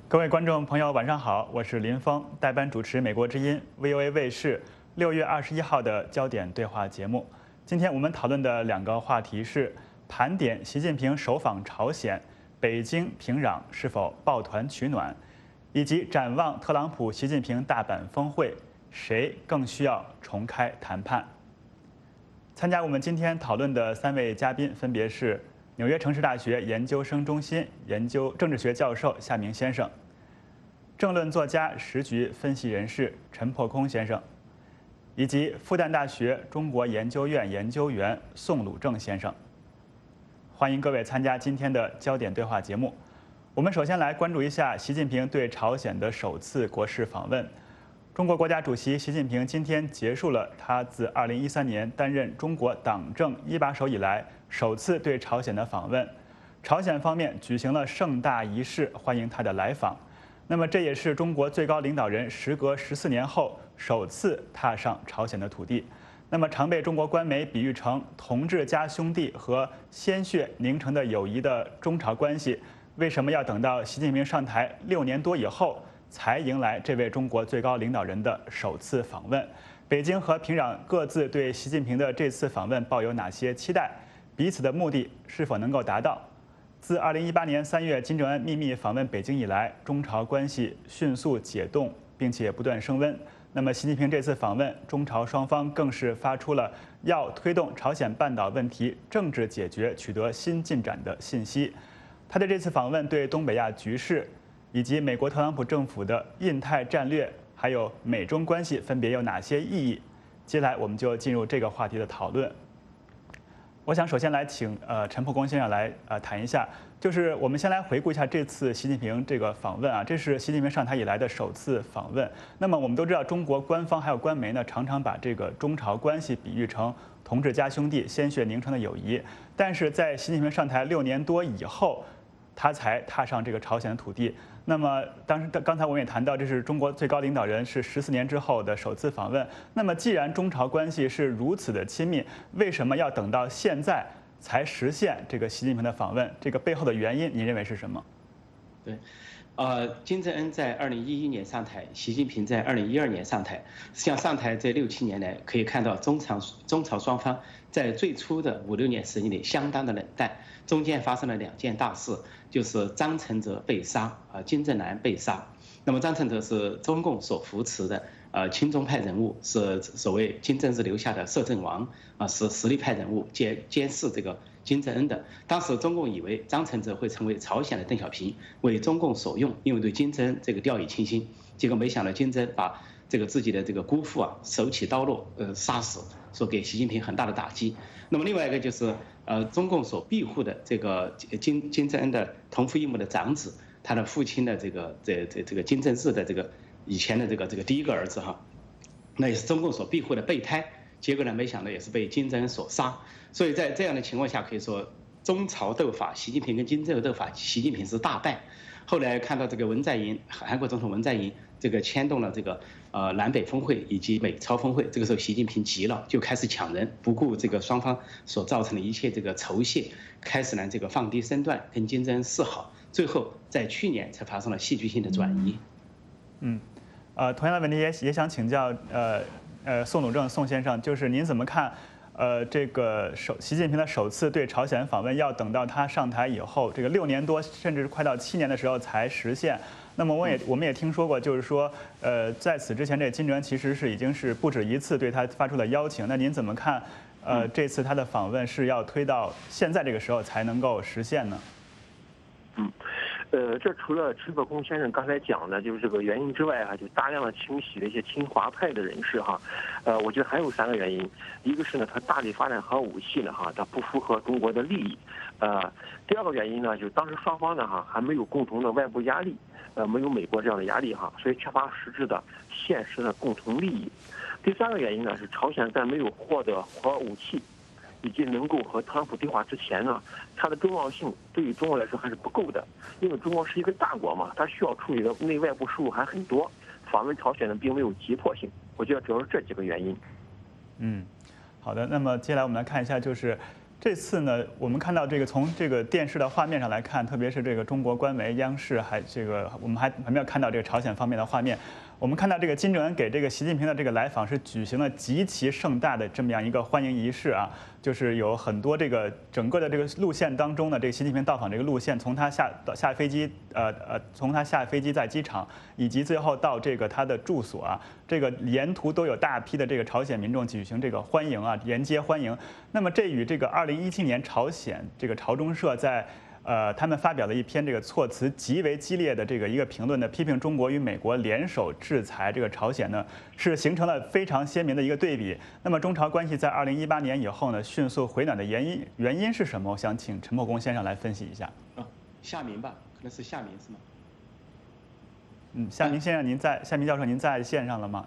各位观众朋友，晚上好，我是林峰，代班主持美国之音 VOA 卫视6月21号的焦点对话节目。今天我们讨论的两个话题是盘点习近平首访朝鲜，北京平壤是否抱团取暖，以及展望特朗普习近平大阪峰会，谁更需要重开谈判？参加我们今天讨论的3位嘉宾分别是纽约城市大学研究生中心研究政治学教授夏明先生，政论作家、时局分析人士陈破空先生，以及复旦大学中国研究院研究员宋鲁正先生。欢迎各位参加今天的焦点对话节目。我们首先来关注一下习近平对朝鲜的首次国事访问。中国国家主席习近平今天结束了他自2013年担任中国党政一把手以来首次对朝鲜的访问。朝鲜方面举行了盛大仪式欢迎他的来访。那么这也是中国最高领导人时隔14年后首次踏上朝鲜的土地。那么常被中国官媒比喻成同志加兄弟和鲜血凝成的友谊的中朝关系，为什么要等到习近平上台6年多以后才迎来这位中国最高领导人的首次访问？北京和平壤各自对习近平的这次访问抱有哪些期待？彼此的目的是否能够达到？自2018年3月金正恩秘密访问北京以来，中朝关系迅速解冻，并且不断升温。那么习近平这次访问，中朝双方更是发出了要推动朝鲜半岛问题政治解决取得新进展的信息。他的这次访问对东北亚局势以及美国特朗普政府的印太战略，还有美中关系分别有哪些意义？接下来我们就进入这个话题的讨论。我想首先来请陈破空先生来谈一下，就是我们先来回顾一下这次习近平这个访问啊，这是习近平上台以来的首次访问。那么我们都知道，中国官方还有官媒呢，常常把这个中朝关系比喻成同志加兄弟、鲜血凝成的友谊。但是在习近平上台6年多以后，他才踏上这个朝鲜的土地。那么刚才我们也谈到，这是中国最高领导人是14年之后的首次访问。那么既然中朝关系是如此的亲密，为什么要等到现在才实现这个习近平的访问？这个背后的原因，您认为是什么？ 对，金正恩在2011年上台，习近平在2012年上台。实际上上台这6、7年来，可以看到中朝双方在最初的5、6年时间里相当的冷淡，中间发生了2件大事，就是张承泽被杀，金正男被杀。那么张承泽是中共所扶持的亲中派人物，是所谓金正日留下的摄政王是实力派人物，监视这个金正恩的。当时中共以为张承泽会成为朝鲜的邓小平，为中共所用，因为对金正恩这个掉以轻心。结果没想到金正恩把这个自己的这个姑父手起刀落杀死，说给习近平很大的打击。那么另外一个就是中共所庇护的这个金正恩的同父异母的长子，他的父亲的这个金正日的这个以前的这个第一个儿子那也是中共所庇护的备胎。结果呢，没想到也是被金正恩所杀。所以在这样的情况下，可以说中朝斗法，习近平跟金正恩斗法，习近平是大败。后来看到这个文在寅，韩国总统文在寅这个牵动了这个南北峰会以及美朝峰会，这个时候习近平急了，就开始抢人，不顾这个双方所造成的一切这个仇械，开始呢这个放低身段跟金正恩示好，最后在去年才发生了戏剧性的转移。 同样的问题也想请教宋鲁正宋先生，就是您怎么看？这个习近平的首次对朝鲜访问要等到他上台以后，这个6年多甚至快到7年的时候才实现。那么我们也听说过，就是说在此之前，这金正恩其实已经是不止一次对他发出了邀请。那您怎么看？这次他的访问是要推到现在这个时候才能够实现呢？ 这除了陈破空先生刚才讲的就是这个原因之外就大量的清洗了一些亲华派的人士我觉得还有3个原因，一个是呢，他大力发展核武器呢它不符合中国的利益，第2个原因呢，就是当时双方呢还没有共同的外部压力，没有美国这样的压力所以缺乏实质的现实的共同利益。第3个原因呢，是朝鲜在没有获得核武器以及能够和特朗普对话之前呢，它的重要性对于中国来说还是不够的，因为中国是一个大国嘛，它需要处理的内外部事务还很多，访问朝鲜呢并没有急迫性，我觉得主要是这几个原因。 好的，那么接下来我们来看一下，就是这次呢，我们看到这个从这个电视的画面上来看，特别是这个中国官媒央视，我们还没有看到这个朝鲜方面的画面。我们看到这个金正恩给这个习近平的这个来访是举行了极其盛大的这么样一个欢迎仪式啊，就是有很多这个整个的这个路线当中呢，这个习近平到访这个路线，从他下飞机从他下飞机在机场，以及最后到这个他的住所啊，这个沿途都有大批的这个朝鲜民众举行这个欢迎啊，沿街欢迎。那么这与这个2017年朝鲜这个朝中社在他们发表了一篇这个措辞极为激烈的这个一个评论呢，批评中国与美国联手制裁这个朝鲜呢，是形成了非常鲜明的一个对比。那么中朝关系在2018年以后呢，迅速回暖的原因是什么？我想请陈破公先生来分析一下。 夏明吧，可能是夏明是吗？ 夏明先生，夏明教授您在线上了吗？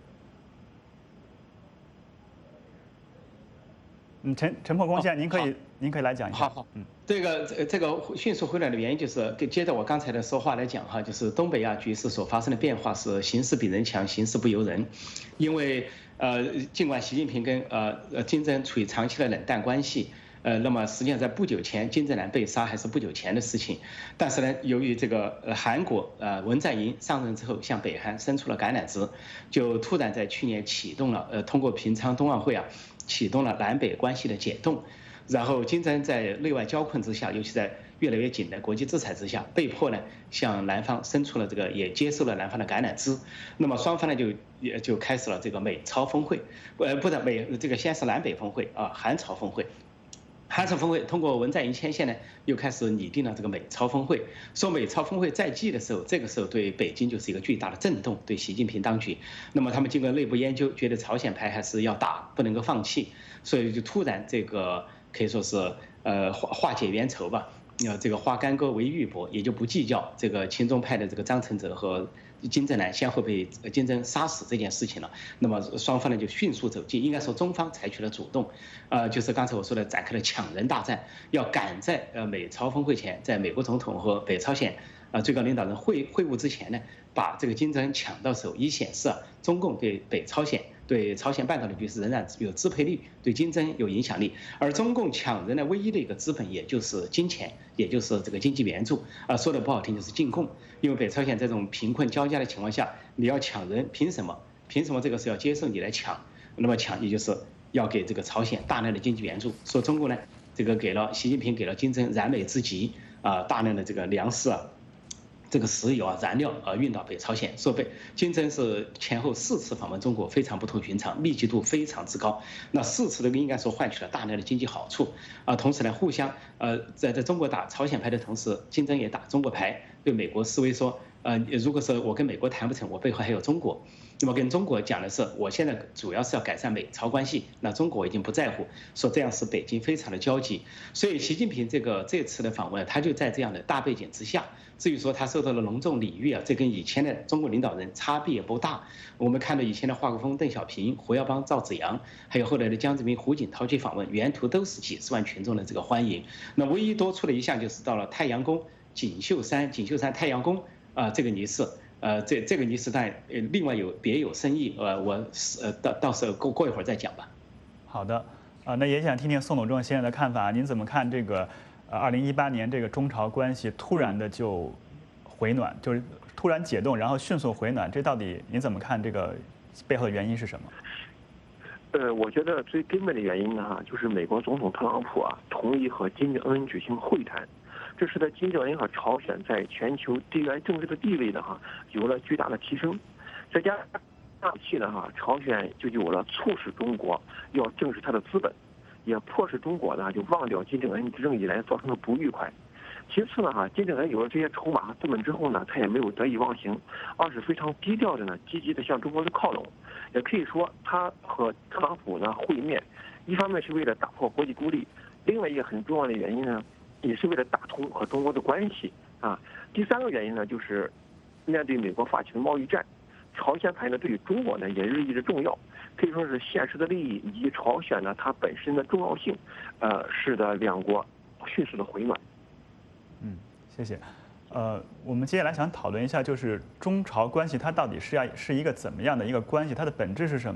陈破公先生，您可以来讲一下。 好，这个迅速回暖的原因就是接着我刚才的说话来讲哈，就是东北亚局势所发生的变化是形势比人强，形势不由人。因为尽管习近平跟金正恩处于长期的冷淡关系，那么实际上在不久前金正男被杀还是不久前的事情，但是呢，由于这个韩国文在寅上任之后向北韩伸出了橄榄枝，就突然在去年启动了通过平昌冬奥会启动了南北关系的解冻。然后金正恩在内外交困之下，尤其在越来越紧的国际制裁之下，被迫呢向南方伸出了也接受了南方的橄榄枝。那么双方呢就开始了这个美朝峰会，先是南北峰会啊，韩朝峰会。韩朝峰会通过文在寅牵线呢，又开始拟定了这个美朝峰会。说美朝峰会在即的时候，这个时候对北京就是一个巨大的震动，对习近平当局。那么他们经过内部研究，觉得朝鲜牌还是要打，不能够放弃，所以就突然这个可以说是化解冤仇吧，这个化干戈为玉帛，也就不计较这个亲中派的这个张成哲和金正男先后被金正恩杀死这件事情了。那么双方呢就迅速走近，应该说中方采取了主动，就是刚才我说的展开了抢人大战，要赶在美朝峰会前，在美国总统和北朝鲜最高领导人会晤之前呢，把这个金正恩抢到手，以显示中共对朝鲜半岛的局势仍然有支配力，对金正恩有影响力。而中共抢人的唯一的一个资本，也就是金钱，也就是这个经济援助说的不好听就是进贡。因为北朝鲜这种贫困交加的情况下，你要抢人，凭什么？凭什么这个是要接受你来抢？那么抢，也就是要给这个朝鲜大量的经济援助。说中国呢，这个习近平给了金正恩燃眉之急大量的这个粮食这个石油燃料运到北朝鲜。说金正恩是前后4次访问中国，非常不同寻常，密集度非常之高。那4次都应该说换取了大量的经济好处同时呢，互相在中国打朝鲜牌的同时，金正恩也打中国牌，对美国示威说如果是我跟美国谈不成，我背后还有中国。那么跟中国讲的是，我现在主要是要改善美朝关系，那中国已经不在乎，说这样使北京非常的焦急。所以习近平这次的访问，他就在这样的大背景之下。至于说他受到了隆重礼遇这跟以前的中国领导人差别也不大。我们看到以前的华国锋、邓小平、胡耀邦、赵紫阳，还有后来的江泽民、胡锦涛去访问，沿途都是几十万群众的这个欢迎。那唯一多出的一项就是到了太阳宫锦绣山太阳宫这个仪式。这个仪式但另外别有深意，我到时候过一会儿再讲吧。 好的，那也想听听宋鲁仲先生的看法，您怎么看这个2018年这个中朝关系突然的就回暖，就是突然解冻，然后迅速回暖，这到底您怎么看？这个背后的原因是什么？ 我觉得最根本的原因呢，就是美国总统特朗普同意和金正恩举行会谈。这使得金正恩和朝鲜在全球地缘政治的地位呢有了巨大的提升，再加上气呢朝鲜就有了促使中国要正视它的资本，也迫使中国呢就忘掉金正恩执政以来造成的不愉快。其次呢金正恩有了这些筹码和资本之后呢，他也没有得意忘形，而是非常低调的积极的向中国的靠拢。也可以说他和特朗普呢会面，一方面是为了打破国际孤立，另外一个很重要的原因呢，也是为了打通和中国的关系第3个原因呢，就是面对美国发起的贸易战，朝鲜牌呢对于中国呢也日益的重要，可以说是现实的利益以及朝鲜呢它本身的重要性，使得两国迅速的回暖。 谢谢。我们接下来想讨论一下，就是中朝关系它到底是一个怎么样的一个关系，它的本质是什么？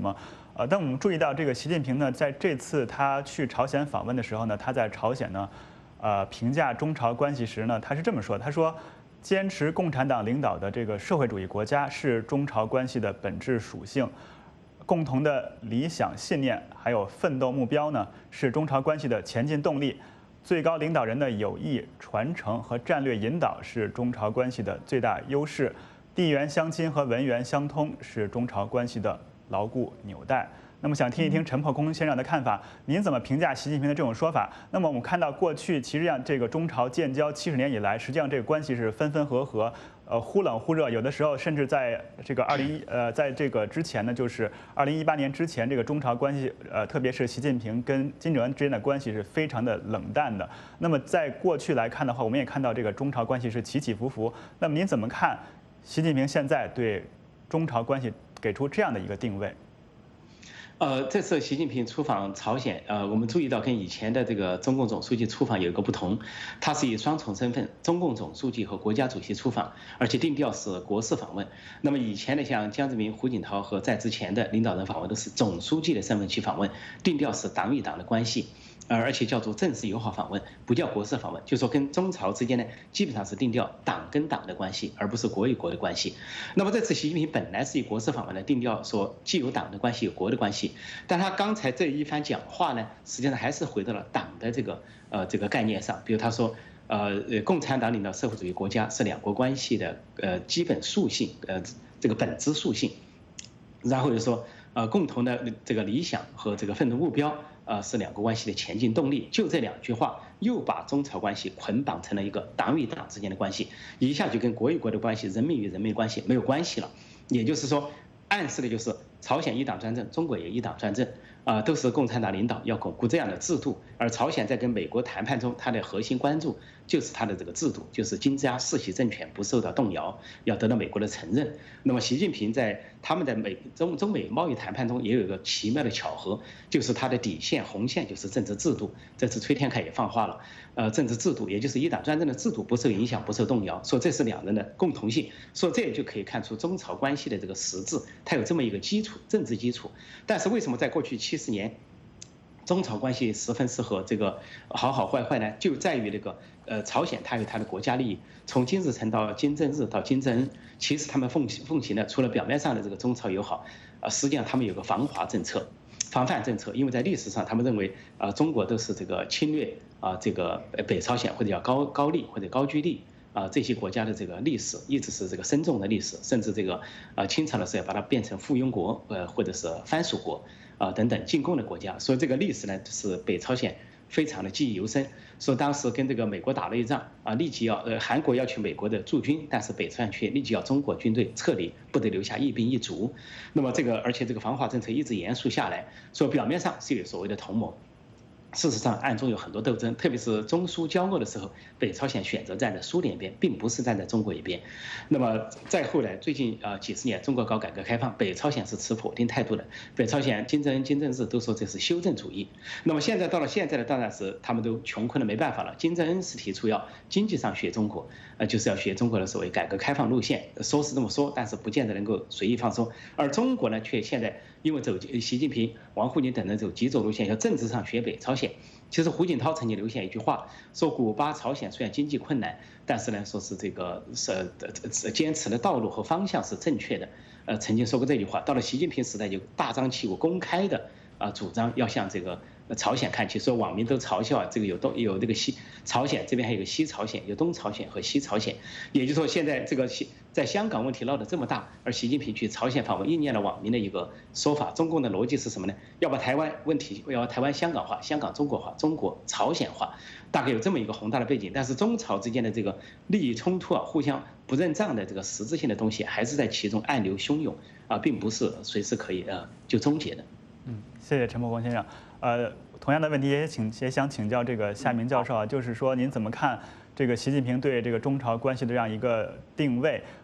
但我们注意到这个习近平呢，在这次他去朝鲜访问的时候呢，他在朝鲜呢，评价中朝关系时呢，他是这么说，他说，坚持共产党领导的这个社会主义国家是中朝关系的本质属性，共同的理想信念还有奋斗目标呢，是中朝关系的前进动力。最高领导人的友谊传承和战略引导是中朝关系的最大优势，地缘相亲和文源相通是中朝关系的牢固纽带。那么想听一听陈破空先生的看法，您怎么评价习近平的这种说法？那么我们看到过去其实上这个中朝建交70年以来，实际上这个关系是分分合合，忽冷忽热，有的时候甚至在这个在这个之前呢，就是2018年之前，这个中朝关系特别是习近平跟金正恩之间的关系是非常的冷淡的。那么在过去来看的话，我们也看到这个中朝关系是起起伏伏。那么您怎么看习近平现在对中朝关系给出这样的一个定位？ 这次习近平出访朝鲜，我们注意到跟以前的这个中共总书记出访有一个不同，他是以双重身份，中共总书记和国家主席出访，而且定调是国事访问。那么以前的像江泽民、胡锦涛和在之前的领导人访问都是总书记的身份去访问，定调是党与党的关系。而且叫做正式友好访问，不叫国事访问，就说跟中朝之间呢，基本上是定调党跟党的关系，而不是国与国的关系。那么这次习近平本来是以国事访问的定调，说既有党的关系，有国的关系，但他刚才这一番讲话呢，实际上还是回到了党的这个概念上。比如他说，共产党领导社会主义国家是两国关系的基本属性，这个本质属性。然后就说，共同的这个理想和这个奋斗目标。是两国关系的前进动力，就这2句话，又把中朝关系捆绑成了一个党与党之间的关系，一下就跟国与国的关系、人民与人民关系没有关系了。也就是说，暗示的就是朝鲜一党专政，中国也一党专政，都是共产党领导，要巩固这样的制度。而朝鲜在跟美国谈判中，它的核心关注就是它的这个制度，就是金家世袭政权不受到动摇，要得到美国的承认。那么习近平在他们的中美贸易谈判中也有一个奇妙的巧合，就是他的底线红线就是政治制度。这次崔天凯也放话了，政治制度也就是一党专政的制度不受影响，不受动摇，说这是两人的共同性，说这也就可以看出中朝关系的这个实质，它有这么一个基础，政治基础。但是为什么在过去70年？中朝关系十分适合这个好好坏坏呢，就在于那个朝鲜它有它的国家利益，从金日成到金正日到金正恩，其实他们奉行的除了表面上的这个中朝友好，实际上他们有个防华政策、防范政策，因为在历史上他们认为中国都是这个侵略这个北朝鲜或者叫高丽或者高句丽。这些国家的这个历史一直是这个深重的历史，甚至这个清朝的时候把它变成附庸国，或者是藩属国等等进贡的国家，所以这个历史呢是北朝鲜非常的记忆犹深。说当时跟这个美国打了一仗立即要韩国要去美国的驻军，但是北朝鲜却立即要中国军队撤离，不得留下一兵一卒。那么而且这个防华政策一直严肃下来，说表面上是有所谓的同盟。事实上，暗中有很多斗争，特别是中苏交恶的时候，北朝鲜选择站在苏联边，并不是站在中国一边。那么再后来，最近几十年，中国搞改革开放，北朝鲜是持否定态度的。北朝鲜金正恩、金正日都说这是修正主义。那么现在到了现在的当然是他们都穷困的没办法了。金正恩是提出要经济上学中国，就是要学中国的所谓改革开放路线，说是这么说，但是不见得能够随意放松。而中国呢，却现在因为习近平、王沪宁等人走极左路线，要政治上学北朝鲜。其实胡锦涛曾经留下一句话，说古巴、朝鲜虽然经济困难，但是呢，说是这个坚持的道路和方向是正确的。曾经说过这句话。到了习近平时代，就大张旗鼓、公开的主张要向这个朝鲜看齐，说网民都嘲笑这个有这个朝鲜这边还有个西朝鲜，有东朝鲜和西朝鲜。也就是说，现在这个在香港问题闹得这么大，而习近平去朝鲜访问，应验了网民的一个说法。中共的逻辑是什么呢？要把台湾问题要台湾香港化，香港中国化，中国朝鲜化，大概有这么一个宏大的背景。但是中朝之间的这个利益冲突互相不认账的这个实质性的东西，还是在其中暗流汹涌并不是随时可以就终结的。 谢谢陈伯光先生。同样的问题也想请教这个夏明教授就是说您怎么看这个习近平对这个中朝关系的这样一个定位？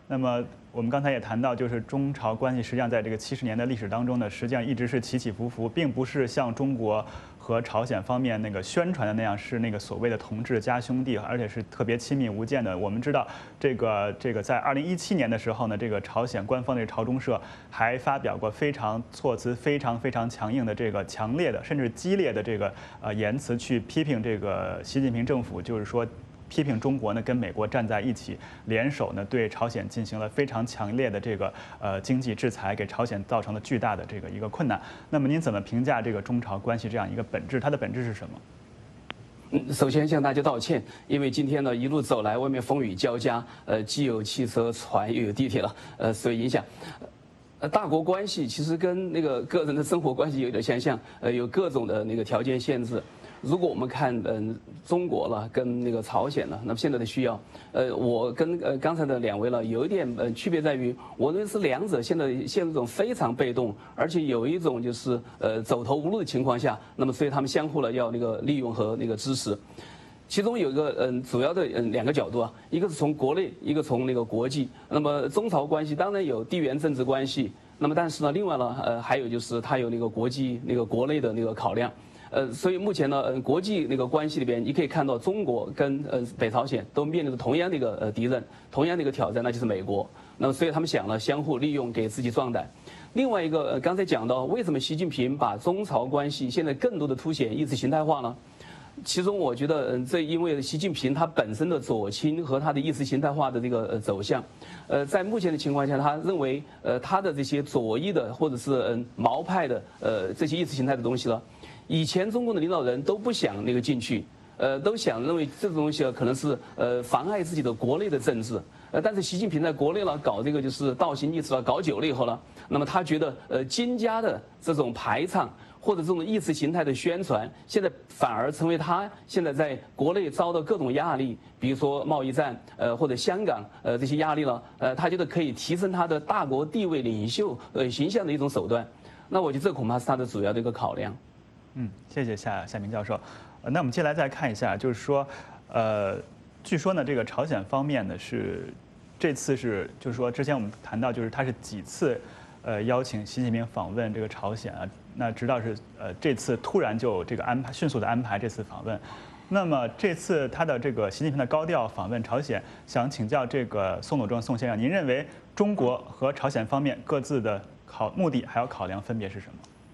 那么我们刚才也谈到，就是中朝关系实际上在这个70年的历史当中呢，实际上一直是起起伏伏，并不是像中国和朝鲜方面那个宣传的那样是那个所谓的同志加兄弟，而且是特别亲密无间的。我们知道，这个在2017年的时候呢，这个朝鲜官方的朝中社还发表过措辞非常强硬的这个强烈的甚至激烈的这个言辞去批评这个习近平政府，就是说。批评中国呢跟美国站在一起，联手呢对朝鲜进行了非常强烈的这个经济制裁，给朝鲜造成了巨大的这个一个困难。那么您怎么评价这个中朝关系这样一个本质？它的本质是什么？ 首先向大家道歉，因为今天呢一路走来，外面风雨交加，既有汽车、船，又有地铁了，所以影响。大国关系其实跟那个个人的生活关系有点相像，有各种的那个条件限制。如果我们看中国了跟那个朝鲜了，那么现在的需要，我跟刚才的两位了有一点区别在于，我认为是两者现在陷入一种非常被动，而且有一种就是走投无路的情况下，那么所以他们相互了要那个利用和那个支持。其中有一个主要的两个角度啊，一个是从国内，一个从那个国际。那么中朝关系当然有地缘政治关系，那么但是呢，另外呢还有就是它有那个国际那个国内的那个考量。所以目前呢，国际那个关系里边，你可以看到中国跟北朝鲜都面临着同样的一个敌人，同样的一个挑战，那就是美国。那么所以他们想了相互利用，给自己壮胆。另外一个刚才讲到，为什么习近平把中朝关系现在更多的凸显意识形态化呢？其中我觉得，这因为习近平他本身的左倾和他的意识形态化的这个走向，在目前的情况下，他认为他的这些左翼的或者是毛派的这些意识形态的东西了。以前中共的领导人都不想那个进去，都想认为这种东西可能是妨碍自己的国内的政治，但是习近平在国内了搞这个就是倒行逆施了，搞久了以后呢，那么他觉得金家的这种排唱或者这种意识形态的宣传，现在反而成为他现在在国内遭到各种压力，比如说贸易战或者香港这些压力了，他觉得可以提升他的大国地位领袖形象的一种手段。那我觉得这恐怕是他的主要的一个考量。 谢谢夏明教授。那我们接下来再看一下，就是说，据说呢，这个朝鲜方面呢这次是，就是说之前我们谈到，就是他是几次邀请习近平访问这个朝鲜啊，那直到是这次突然就这个迅速的安排这次访问。那么这次他的这个习近平的高调访问朝鲜，想请教这个宋斗正宋先生，您认为中国和朝鲜方面各自的目的还有考量分别是什么？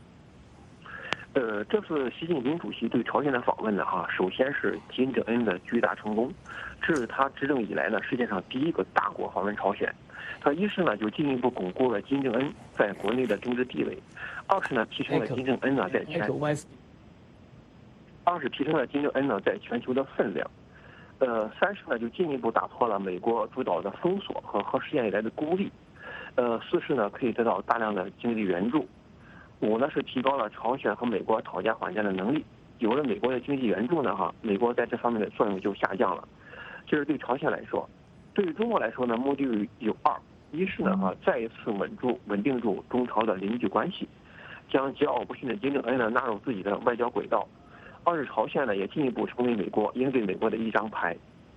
这次习近平主席对朝鲜的访问呢，首先是金正恩的巨大成功，这是他执政以来呢世界上第一个大国访问朝鲜。他一是呢就进一步巩固了金正恩在国内的政治地位，二是呢提升了金正恩呢在全球的分量，三是呢就进一步打破了美国主导的封锁和核试验以来的孤立，四是呢可以得到大量的经济援助。五呢是提高了朝鲜和美国讨价还价的能力，有了美国的经济援助呢，美国在这方面的作用就下降了。这是对朝鲜来说，对于中国来说呢，目的有二：一是呢再一次稳定住中朝的邻居关系，将桀骜不驯的金正恩呢纳入自己的外交轨道；二是朝鲜呢也进一步成为应对美国的一张牌。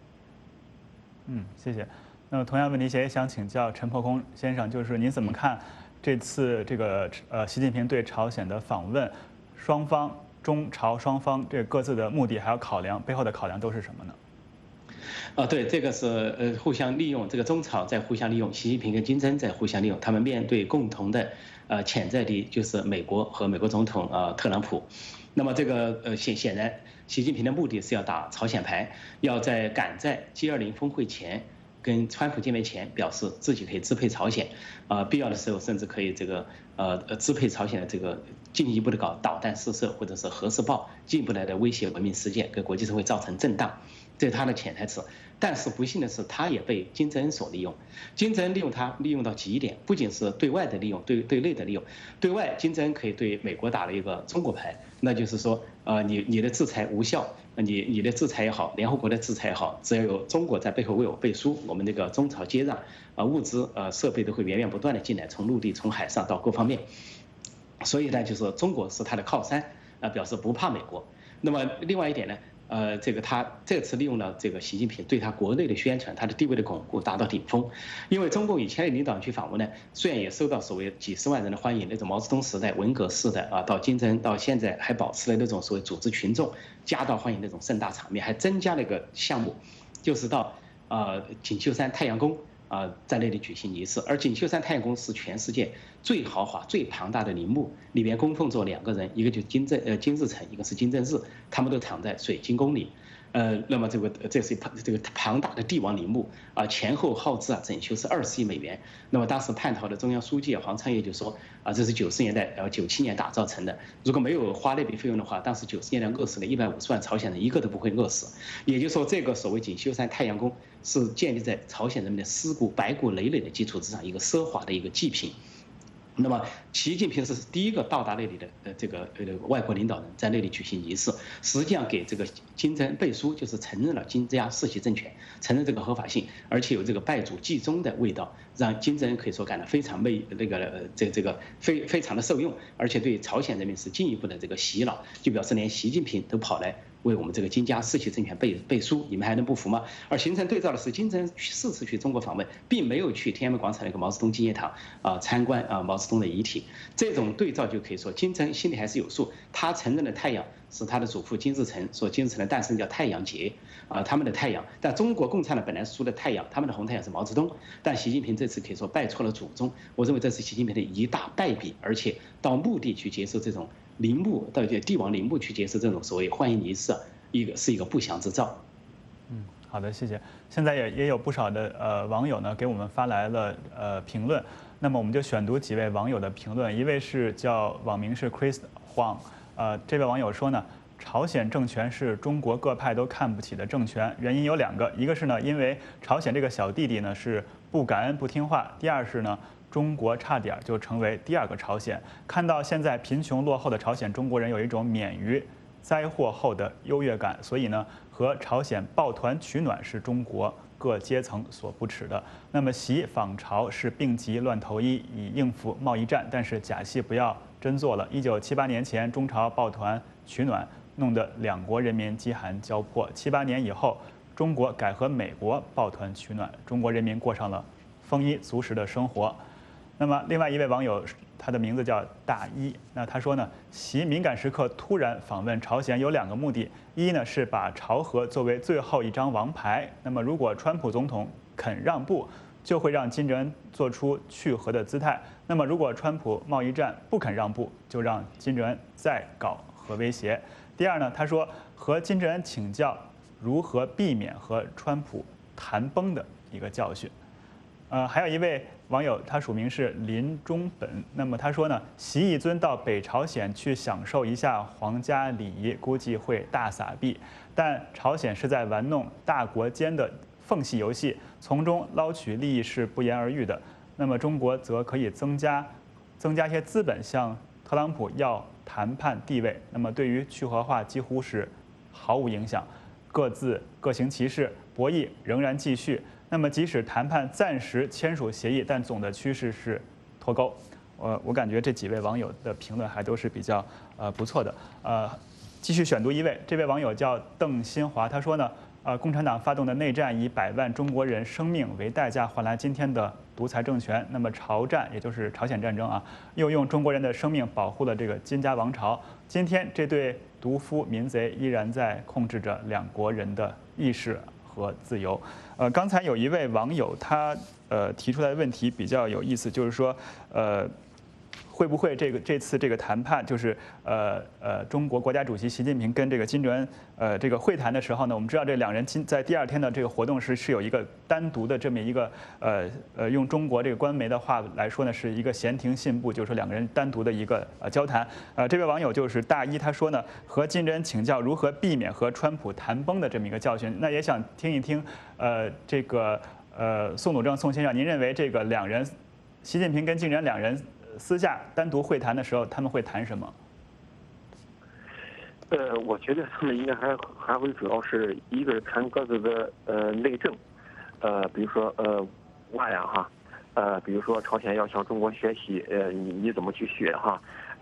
谢谢。那么同样问题也想请教陈破空先生，就是您怎么看这次这个习近平对朝鲜的访问，中朝双方这各自的目的还有考量，背后的考量都是什么呢？ 对，这个是互相利用，这个中朝在互相利用，习近平跟金正恩在互相利用，他们面对共同的潜在敌就是美国和美国总统特朗普。那么这个显然，习近平的目的是要打朝鲜牌，要赶在G20峰会前跟川普见面前表示自己可以支配朝鲜，必要的时候甚至可以支配朝鲜的这个进一步的搞导弹试射或者是核试爆，进一步的威胁文明世界，给国际社会造成震荡，这是他的潜台词。但是不幸的是，他也被金正恩所利用。金正恩利用到极点，不仅是对外的利用，对内的利用。对外，金正恩可以对美国打了一个中国牌，那就是说，你的制裁无效，你的制裁也好，联合国的制裁也好，只要有中国在背后为我背书，我们这个中朝接壤，物资设备都会源源不断的进来，从陆地、从海上到各方面。所以呢，就是中国是他的靠山，表示不怕美国。那么另外一点呢， 他这次利用了这个习近平对他国内的宣传，他的地位的巩固达到顶峰。因为中共以前的领导人去访问呢，虽然也受到所谓几十万人的欢迎，那种毛泽东时代文革式的啊，到金正恩到现在还保持了那种所谓组织群众夹道欢迎那种盛大场面，还增加了一个项目，就是到锦绣山太阳宫。在那里举行仪式，而锦绣山太阳宫是全世界最豪华、最庞大的陵墓，里面供奉着2个人，一个就是金日成，一个是金正日，他们都躺在水晶宫里。那么这是这个庞大的帝王陵墓前后耗资整修是20亿美元。那么当时叛逃的中央书记黄昌业就说这是90年代97年打造成的，如果没有花那笔费用的话，当时90年代饿死了150万朝鲜人，一个都不会饿死。也就是说，这个所谓锦绣山太阳宫是建立在朝鲜人民的尸骨白骨累累的基础之上，一个奢华的一个祭品。那么，习近平是第一个到达那里的这个外国领导人，在那里举行仪式，实际上给这个金正恩背书，就是承认了金家世袭政权，承认这个合法性，而且有这个拜祖继宗的味道，让金正恩可以说感到非常非常的受用，而且对朝鲜人民是进一步的这个洗脑，就表示连习近平都跑来为我们这个金家世袭政权背书，你们还能不服吗？而形成对照的是，金正恩4次去中国访问，并没有去天安门广场那个毛泽东纪念堂参观毛泽东的遗体。这种对照就可以说，金正恩心里还是有数，他承认了太阳是他的祖父金日成，说金日成的诞生叫太阳节他们的太阳。但中国共产党本来是说的太阳，他们的红太阳是毛泽东，但习近平这次可以说拜错了祖宗。我认为这是习近平的一大败笔，而且到墓地去接受这种陵墓到帝王陵墓去接受这种所谓欢迎仪式，是一个不祥之兆。 好的，谢谢。现在也有不少的网友呢给我们发来了评论，那么我们就选读几位网友的评论。一位是网名是 Chris Huang，这位网友说呢，朝鲜政权是中国各派都看不起的政权，原因有2个，一个是呢，因为朝鲜这个小弟弟呢是不感恩不听话；第二是呢，中国差点就成为第2个朝鲜。看到现在贫穷落后的朝鲜中国人有一种免于灾祸后的优越感，所以呢，和朝鲜抱团取暖是中国各阶层所不耻的。那么习访朝是病急乱投医以应付贸易战，但是假戏不要真做了。1978年前中朝抱团取暖，弄得2国人民饥寒交迫。78年以后，中国改和美国抱团取暖，中国人民过上了丰衣足食的生活。那么另外一位网友，他的名字叫大一，那他说呢，习敏感时刻突然访问朝鲜有2个目的，一呢是把朝核作为最后一张王牌，那么如果川普总统肯让步，就会让金正恩做出去核的姿态；那么如果川普贸易战不肯让步，就让金正恩再搞核威胁。第二呢，他说和金正恩请教如何避免和川普谈崩的一个教训。还有一位网友，他署名是林中本。那么他说呢，习一尊到北朝鲜去享受一下皇家礼仪，估计会大撒币。但朝鲜是在玩弄大国间的缝隙游戏，从中捞取利益是不言而喻的。那么中国则可以增加一些资本，向特朗普要谈判地位。那么对于去核化几乎是毫无影响，各行其事，博弈仍然继续。那么，即使谈判暂时签署协议，但总的趋势是脱钩。我感觉这几位网友的评论还都是比较不错的。继续选读一位，这位网友叫邓新华，他说呢，共产党发动的内战以100万中国人生命为代价换来今天的独裁政权。那么朝战，也就是朝鲜战争又用中国人的生命保护了这个金家王朝。今天这对毒夫民贼依然在控制着2国人的意识和自由。刚才有一位网友他提出来的问题比较有意思，就是说会不会这次这个谈判，就是中国国家主席习近平跟这个金正恩这个会谈的时候呢，我们知道这2人在第2天的这个活动是有一个单独的这么一个用中国这个官媒的话来说呢，是一个闲庭信步，就是说2个人单独的一个交谈。这位网友就是大一，他说呢，和金正恩请教如何避免和川普谈崩的这么一个教训。那也想听一听这个宋祖正宋先生，您认为这个2人，习近平跟金正恩2人私下单独会谈的时候，他们会谈什么？ 我觉得他们应该还会主要是一个是谈各自的内政，比如说比如说朝鲜要向中国学习，你怎么去学哈？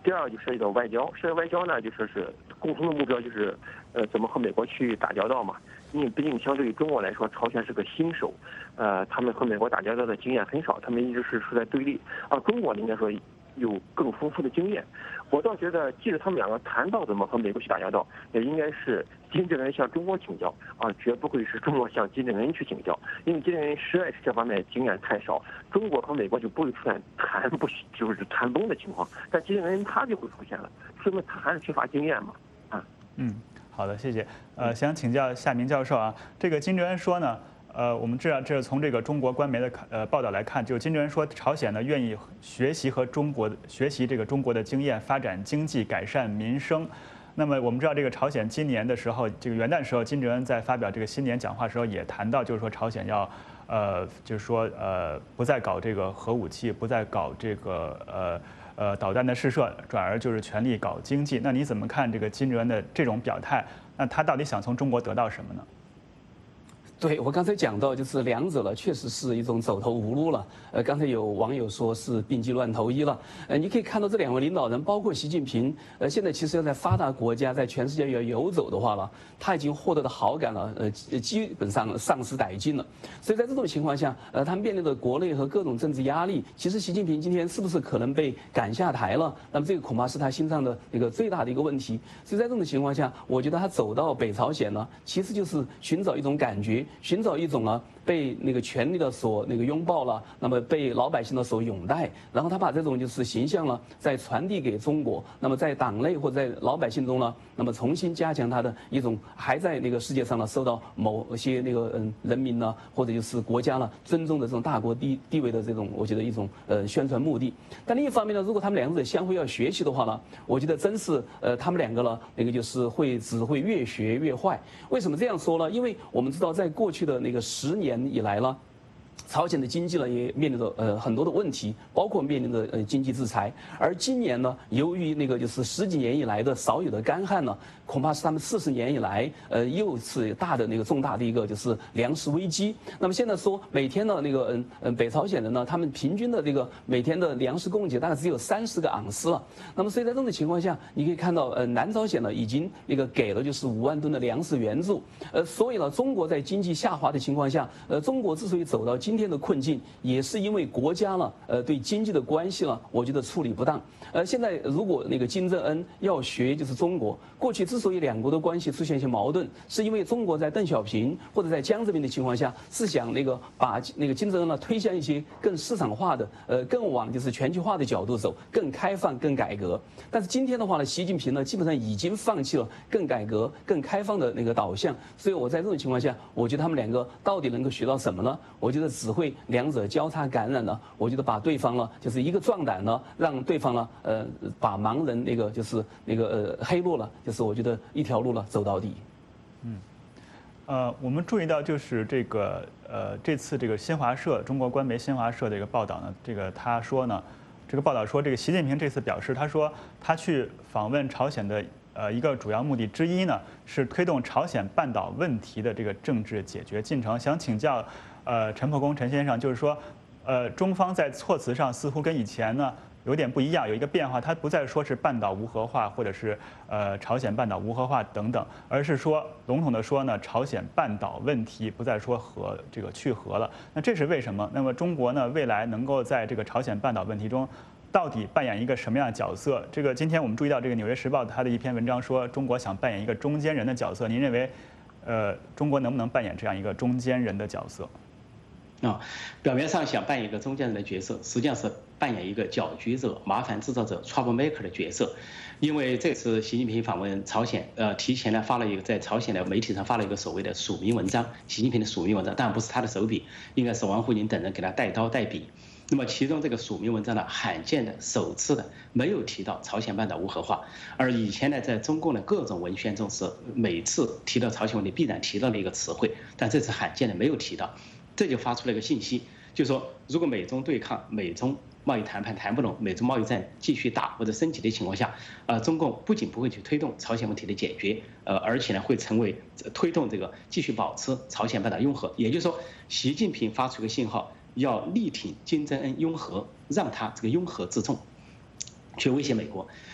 第二就涉及到外交，涉及外交呢，就说是共同的目标就是，怎么和美国去打交道嘛。因为毕竟相对于中国来说，朝鲜是个新手，他们和美国打交道的经验很少，他们一直是处在对立，而中国应该说有更丰富的经验。我倒觉得，即使他们两个谈到怎么和美国去打交道，也应该是金正恩向中国请教，绝不会是中国向金正恩去请教，因为金正恩实在是这方面经验太少，中国和美国就不会出现就是谈崩的情况，但金正恩他就会出现了，说明他还是缺乏经验嘛， 好的，谢谢。想请教夏明教授啊，这个金正恩说呢，我们知道这是从这个中国官媒的报道来看，就金正恩说朝鲜呢愿意学习这个中国的经验，发展经济，改善民生。那么我们知道这个朝鲜今年的时候，这个元旦时候，金正恩在发表这个新年讲话的时候也谈到，就是说朝鲜要就是说不再搞这个核武器，不再搞这个导弹的试射，转而就是全力搞经济。那你怎么看这个金正恩的这种表态？那他到底想从中国得到什么呢？ 对，我刚才讲到，就是两者了，确实是一种走投无路了。刚才有网友说是病急乱投医了。你可以看到这两位领导人，包括习近平，现在其实要在发达国家，在全世界要游走的话了，他已经获得的好感了，基本上丧失殆尽了。所以在这种情况下，他面临的国内和各种政治压力，其实习近平今天是不是可能被赶下台了？那么这个恐怕是他心上的一个最大的一个问题。所以在这种情况下，我觉得他走到北朝鲜呢，其实就是寻找一种感觉。寻找一种呢被那个权力的所那个拥抱了，那么被老百姓的所拥戴，然后他把这种就是形象呢再传递给中国，那么在党内或者在老百姓中呢，那么重新加强他的一种还在那个世界上呢受到某些那个人民呢或者就是国家呢尊重的这种大国地位的这种我觉得一种宣传目的。但另一方面呢，如果他们两者相互要学习的话呢，我觉得真是他们两个呢那个就是只会越学越坏。为什么这样说呢？因为我们知道在过去的那个10年以来呢，朝鲜的经济呢也面临着很多的问题，包括面临着经济制裁。而今年呢，由于那个就是10几年以来的少有的干旱呢，恐怕是他们40年以来又是大的那个重大的一个就是粮食危机。那么现在说每天的那个北朝鲜人呢，他们平均的这个每天的粮食供给大概只有30个盎司了。那么所以在这种情况下，你可以看到南朝鲜呢已经那个给了就是5万吨的粮食援助。所以呢，中国在经济下滑的情况下，中国之所以走到今天的困境，也是因为国家呢对经济的关系呢，我觉得处理不当。现在如果那个金正恩要学就是中国，过去之所以两国的关系出现一些矛盾，是因为中国在邓小平或者在江泽民的情况下，是想那个把那个金正恩呢推向一些更市场化的更往就是全球化的角度走，更开放、更改革。但是今天的话呢，习近平呢基本上已经放弃了更改革、更开放的那个导向。所以我在这种情况下，我觉得他们两个到底能够学到什么呢？我觉得只会两者交叉感染了。我觉得把对方呢就是一个壮胆呢，让对方呢把盲人那个就是那个黑路了，就是我觉得一条路了走到底。 我们注意到就是这个这次这个新华社中国官媒新华社的一个报道呢，这个他说呢，这个报道说这个习近平这次表示，他说他去访问朝鲜的一个主要目的之一呢，是推动朝鲜半岛问题的这个政治解决进程。想请教陈破公陈先生，就是说中方在措辞上似乎跟以前呢有点不一样，有一个变化，它不再说是半岛无核化，或者是朝鲜半岛无核化等等，而是说笼统的说呢，朝鲜半岛问题不再说这个去核了。那这是为什么？那么中国呢，未来能够在这个朝鲜半岛问题中，到底扮演一个什么样的角色？这个今天我们注意到这个《纽约时报》它的一篇文章说，中国想扮演一个中间人的角色。您认为，中国能不能扮演这样一个中间人的角色？ 表面上想扮演一个中间人的角色，实际上是扮演一个搅局者、麻烦制造者 （troublemaker） 的角色。因为这次习近平访问朝鲜，提前呢发了一个在朝鲜的媒体上发了一个所谓的署名文章，习近平的署名文章，当然不是他的手笔，应该是王沪宁等人给他带刀带笔。那么其中这个署名文章呢，罕见的、首次的没有提到朝鲜半岛无核化，而以前呢，在中共的各种文宣中是每次提到朝鲜问题必然提到的一个词汇，但这次罕见的没有提到。这就发出了一个信息，就是说，如果美中对抗、美中贸易谈判谈不拢、美中贸易战继续打或者升级的情况下，中共不仅不会去推动朝鲜问题的解决，而且呢会成为推动这个继续保持朝鲜半岛拥核。也就是说，习近平发出一个信号，要力挺金正恩拥核，让他这个拥核自重，去威胁美国。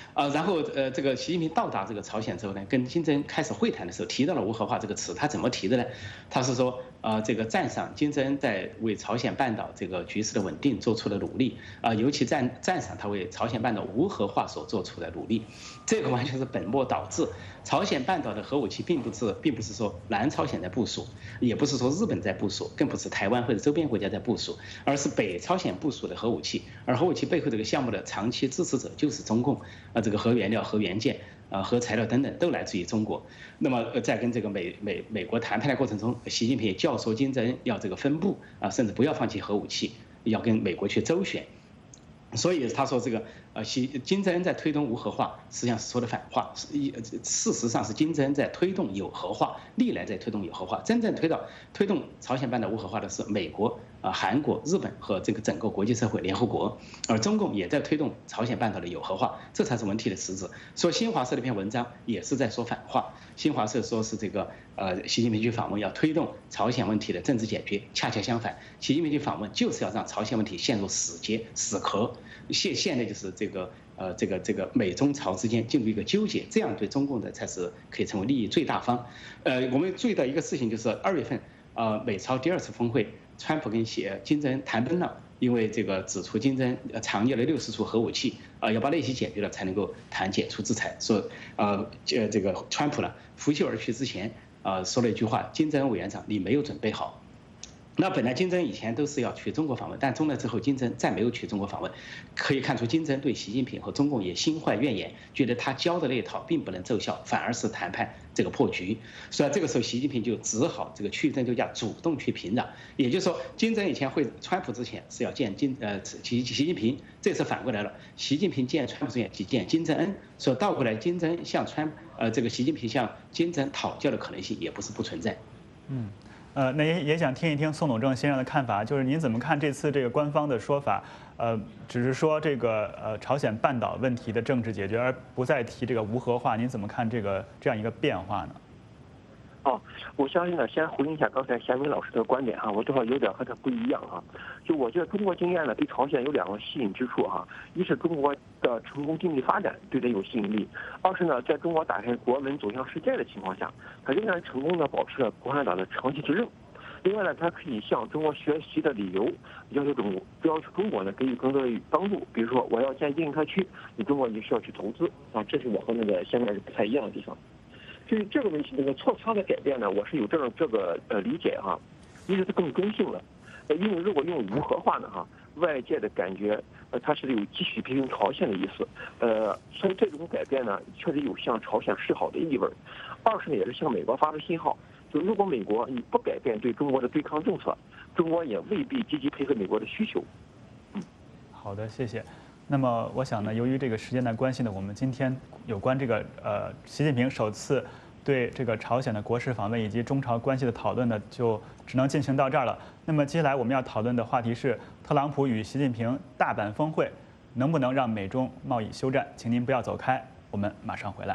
然后这个习近平到达这个朝鲜之后呢，跟金正恩开始会谈的时候提到了无核化这个词，他怎么提的呢？他是说这个赞赏金正恩在为朝鲜半岛这个局势的稳定做出的努力尤其赞赏他为朝鲜半岛无核化所做出的努力，这个完全是本末倒置。朝鲜半岛的核武器并不是说南朝鲜在部署，也不是说日本在部署，更不是台湾或者周边国家在部署，而是北朝鲜部署的核武器。而核武器背后这个项目的长期支持者就是中共这个核原料、核元件核材料等等都来自于中国。那么在跟这个美国谈判的过程中，习近平也教唆金正恩要这个分部甚至不要放弃核武器，要跟美国去周旋。所以他说这个金正恩在推动无核化，实际上是说的反话。事实上是金正恩在推动有核化，历来在推动有核化。真正推动朝鲜半岛无核化的是美国、韩国、日本和这个整个国际社会、联合国，而中共也在推动朝鲜半岛的有核化，这才是问题的实质。所以新华社那篇文章也是在说反话。新华社说是这个习近平去访问要推动朝鲜问题的政治解决，恰恰相反，习近平去访问就是要让朝鲜问题陷入死壳，现在就是这个美中朝之间进入一个纠结，这样对中共的才是可以成为利益最大方。我们注意到一个事情，就是2月份美朝第2次峰会，川普跟金正恩谈崩了。因为这个指出金正恩藏匿了60处核武器，要把那些解决了才能够谈解除制裁。说这个川普呢拂袖而去之前说了一句话：金正恩委员长，你没有准备好。那本来金正恩以前都是要去中国访问，但中了之后，金正恩再没有去中国访问，可以看出金正恩对习近平和中共也心怀怨言，觉得他教的那一套并不能奏效，反而是谈判这个破局。所以这个时候，习近平就只好这个去争就价，主动去平壤。也就是说，金正恩以前会川普之前是要见习近平，这次反过来了，习近平见川普之前去见金正恩，所以倒过来，金正恩向这个习近平向金正恩讨教的可能性也不是不存在。 那也想听一听宋董正先生的看法，就是您怎么看这次这个官方的说法？只是说这个朝鲜半岛问题的政治解决，而不再提这个无核化，您怎么看这样一个变化呢？ 我相信呢，先回应一下刚才贤明老师的观点哈，我正好有点和他不一样哈。就我觉得中国经验呢，对朝鲜有2个吸引之处哈，一是中国的成功经济发展对它有吸引力，二是呢，在中国打开国门走向世界的情况下，它仍然成功的保持了共产党的长期执政。另外呢，它可以向中国学习的理由，要求中国呢给予更多的帮助。比如说，我要建经营特区，你中国也需要去投资这是我和那个现在是不太一样的地方。对于这个问题，那个措辞的改变呢，我是有这个理解哈，一是它更中性了，因为如果用无核化呢外界的感觉它是有继续批评朝鲜的意思，所以这种改变呢，确实有向朝鲜示好的意味。二是呢，也是向美国发出信号，就如果美国你不改变对中国的对抗政策，中国也未必积极配合美国的需求。 好的，谢谢。那么我想呢，由于这个时间的关系呢，我们今天有关这个习近平首次对这个朝鲜的国事访问以及中朝关系的讨论呢，就只能进行到这儿了。那么接下来我们要讨论的话题是特朗普与习近平大阪峰会能不能让美中贸易休战？请您不要走开，我们马上回来。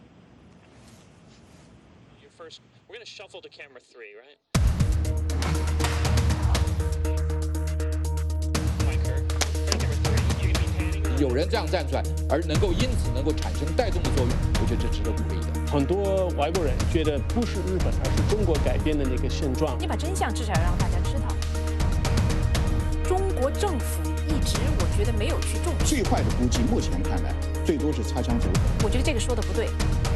有人这样站出来，而因此能够产生带动的作用，我觉得这值得鼓励的。 很多外国人觉得不是日本，而是中国改变的那个现状。 你把真相至少要让大家知道。中国政府一直我觉得没有去重视。 最坏的估计，目前看来最多是擦枪走火。 我觉得这个说的不对。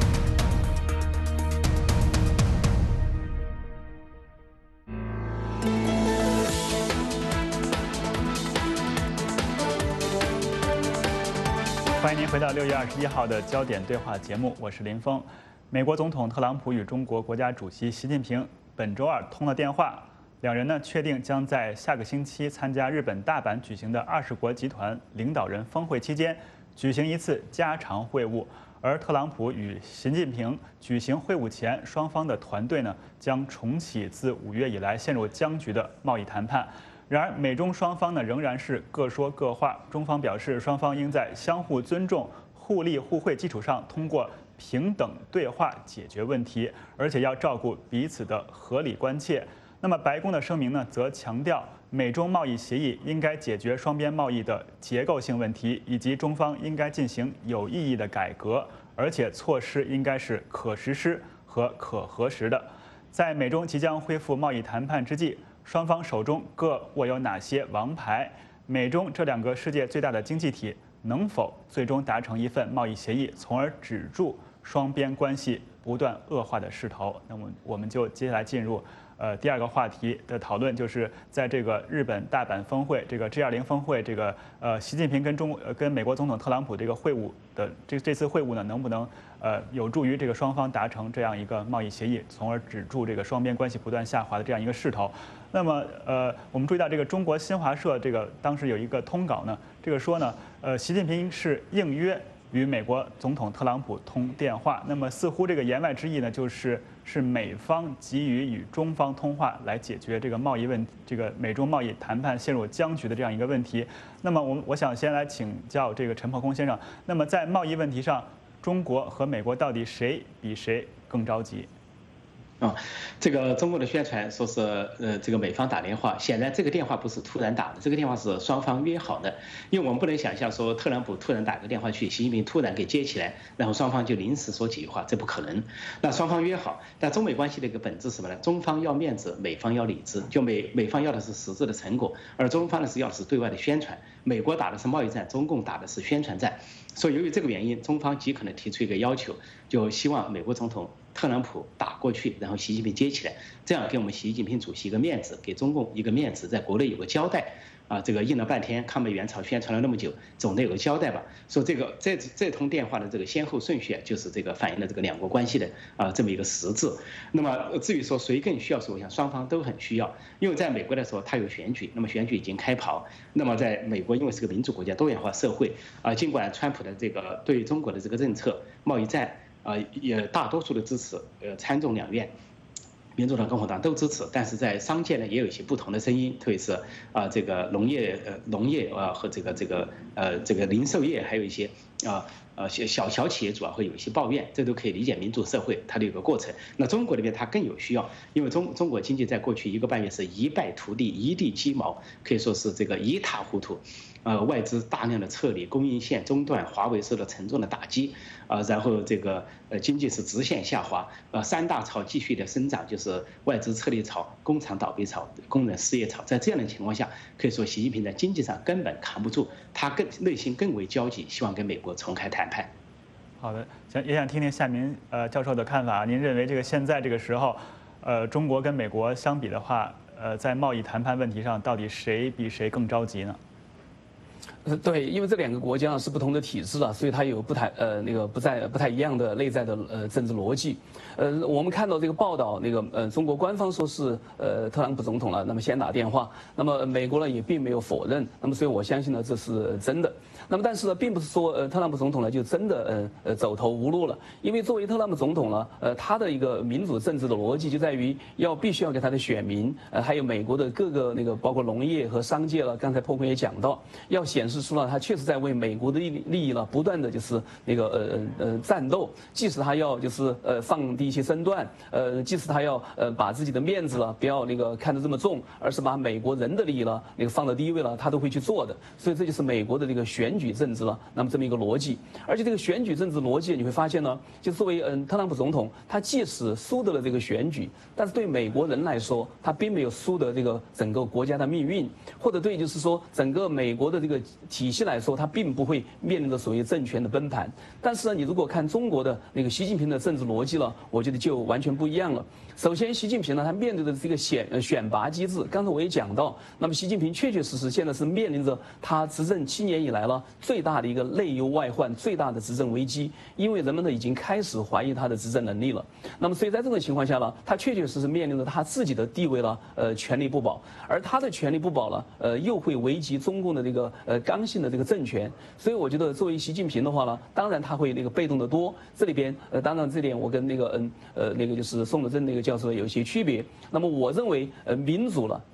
欢迎您回到6月21号的焦点对话节目，我是林峰。美国总统特朗普与中国国家主席习近平本周2通了电话，两人呢确定将在下个星期参加日本大阪举行的20国集团领导人峰会期间举行一次家常会晤。而特朗普与习近平举行会晤前，双方的团队呢将重启自5月以来陷入僵局的贸易谈判。然而，美中双方呢仍然是各说各话。中方表示，双方应在相互尊重、互利互惠基础上，通过平等对话解决问题，而且要照顾彼此的合理关切。那么，白宫的声明呢，则强调美中贸易协议应该解决双边贸易的结构性问题，以及中方应该进行有意义的改革，而且措施应该是可实施和可核实的。在美中即将恢复贸易谈判之际，双方手中各握有哪些王牌？美中这2个世界最大的经济体能否最终达成一份贸易协议，从而止住双边关系不断恶化的势头？那么我们就接下来进入第2个话题的讨论，就是在这个日本大阪峰会、这个 G20 峰会，这个习近平跟美国总统特朗普这个会晤的这次会晤呢，能不能有助于这个双方达成这样一个贸易协议，从而止住这个双边关系不断下滑的这样一个势头？那么我们注意到这个中国新华社这个当时有一个通稿呢，这个说呢，习近平是应约与美国总统特朗普通电话，那么似乎这个言外之意呢，是美方急于与中方通话来解决这个贸易问题，这个美中贸易谈判陷入僵局的这样一个问题。那么我想先来请教这个陈破空先生，那么在贸易问题上，中国和美国到底谁比谁更着急？ 这个中国的宣传说是这个美方打电话，显然这个电话不是突然打的，这个电话是双方约好的。因为我们不能想象说特朗普突然打个电话去，习近平突然给接起来，然后双方就临时说几句话，这不可能。那双方约好，但中美关系的一个本质是什么呢？中方要面子，美方要理智。就美方要的是实质的成果，而中方呢是要的是对外的宣传。美国打的是贸易战，中共打的是宣传战。所以由于这个原因，中方极可能提出一个要求，就希望美国总统特朗普打过去，然后习近平接起来，这样给我们习近平主席一个面子，给中共一个面子，在国内有个交代。这个印了半天抗美援朝宣传了那么久，总得有个交代吧。说这通电话的这个先后顺序，就是这个反映了这个2国关系的这么一个实质。那么至于说谁更需要，我想双方都很需要。因为在美国的时候，它有选举，那么选举已经开跑。那么在美国，因为是个民主国家、多元化社会尽管川普的这个对中国的这个政策、贸易战也大多数的支持，参众两院。民主党、共和党都支持，但是在商界呢也有一些不同的声音，特别是这个农业和这个零售业，还有一些小企业主会有一些抱怨，这都可以理解。民主社会它的一个过程，那中国里面它更有需要，因为中国经济在过去1个半月是一败涂地、一地鸡毛，可以说是这个一塌糊涂。外资大量的撤离，供应线中断，华为受到沉重的打击，然后这个经济是直线下滑，3大潮继续的生长，就是外资撤离潮、工厂倒闭潮、工人失业潮。在这样的情况下，可以说习近平在经济上根本扛不住，他内心更为焦急，希望跟美国重开谈判。 好的，也想听听夏明教授的看法。您认为这个现在这个时候，中国跟美国相比的话，在贸易谈判问题上，到底谁比谁更着急呢？ 对，因为这2个国家是不同的体制了，所以它有不太一样的内在的政治逻辑。我们看到这个报道，中国官方说是特朗普总统了，那么先打电话，那么美国呢也并没有否认，那么所以我相信呢这是真的。那么但是呢，并不是说特朗普总统呢就真的走投无路了，因为作为特朗普总统呢，他的一个民主政治的逻辑就在于必须要给他的选民，还有美国的各个包括农业和商界了，刚才破空也讲到，要显示出了他确实在为美国的利益了不断的就是战斗，即使他要就是放低一些身段，即使他要把自己的面子了不要看得这么重，而是把美国人的利益了放到第一位了，他都会去做的。所以这就是美国的这个选举政治了，那么这么一个逻辑。而且这个选举政治逻辑你会发现呢，就作为特朗普总统，他即使输得了这个选举，但是对美国人来说，他并没有输得这个整个国家的命运，或者对就是说整个美国的这个体系来说，他并不会面临着所谓政权的崩盘。但是呢，你如果看中国的习近平的政治逻辑了，我觉得就完全不一样了。首先，习近平呢，他面对的这个选拔机制，刚才我也讲到，那么习近平确确实实现在是面临着他执政7年以来了最大的一个内忧外患、最大的执政危机，因为人们呢已经开始怀疑他的执政能力了。那么所以在这种情况下呢，他确确实实面临着他自己的地位了权力不保，而他的权力不保了又会危及中共的这个刚性的这个政权。所以我觉得作为习近平的话呢，当然他会被动的多。这里边当然这点我跟就是宋德正教授有一些区别。那么我认为民主了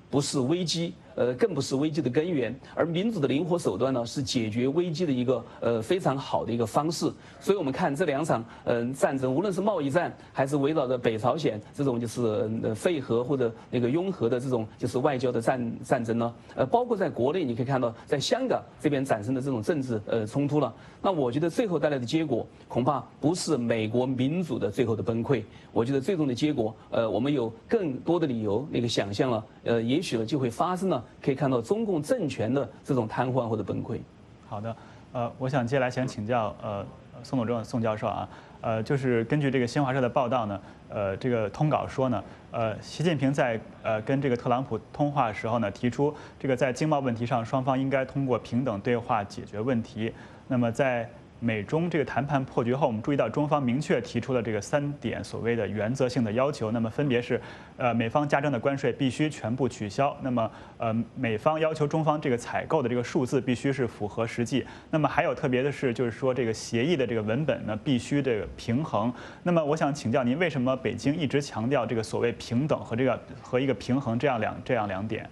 不是危机，更不是危机的根源，而民主的灵活手段呢，是解决危机的一个非常好的一个方式。所以我们看这2场战争，无论是贸易战，还是围绕着北朝鲜这种就是废核或者那个拥核的这种就是外交的战争呢，包括在国内你可以看到，在香港这边产生的这种政治冲突了。那我觉得最后带来的结果，恐怕不是美国民主的最后的崩溃。我觉得最终的结果，我们有更多的理由那个想象了，也许呢就会发生了，可以看到中共政权的这种瘫痪或者崩溃。 好的，我想接下来想请教宋董宋教授啊，就是根据这个新华社的报道呢，这个通稿说呢，习近平在跟这个特朗普通话时候呢，提出这个在经贸问题上，双方应该通过平等对话解决问题。那么在美中这个谈判破局后，我们注意到中方明确提出了这个3点所谓的原则性的要求。那么分别是，美方加征的关税必须全部取消。那么美方要求中方这个采购的这个数字必须是符合实际。那么还有特别的是，就是说这个协议的这个文本呢必须这个平衡。那么我想请教您，为什么北京一直强调这个所谓平等和一个平衡这样两点？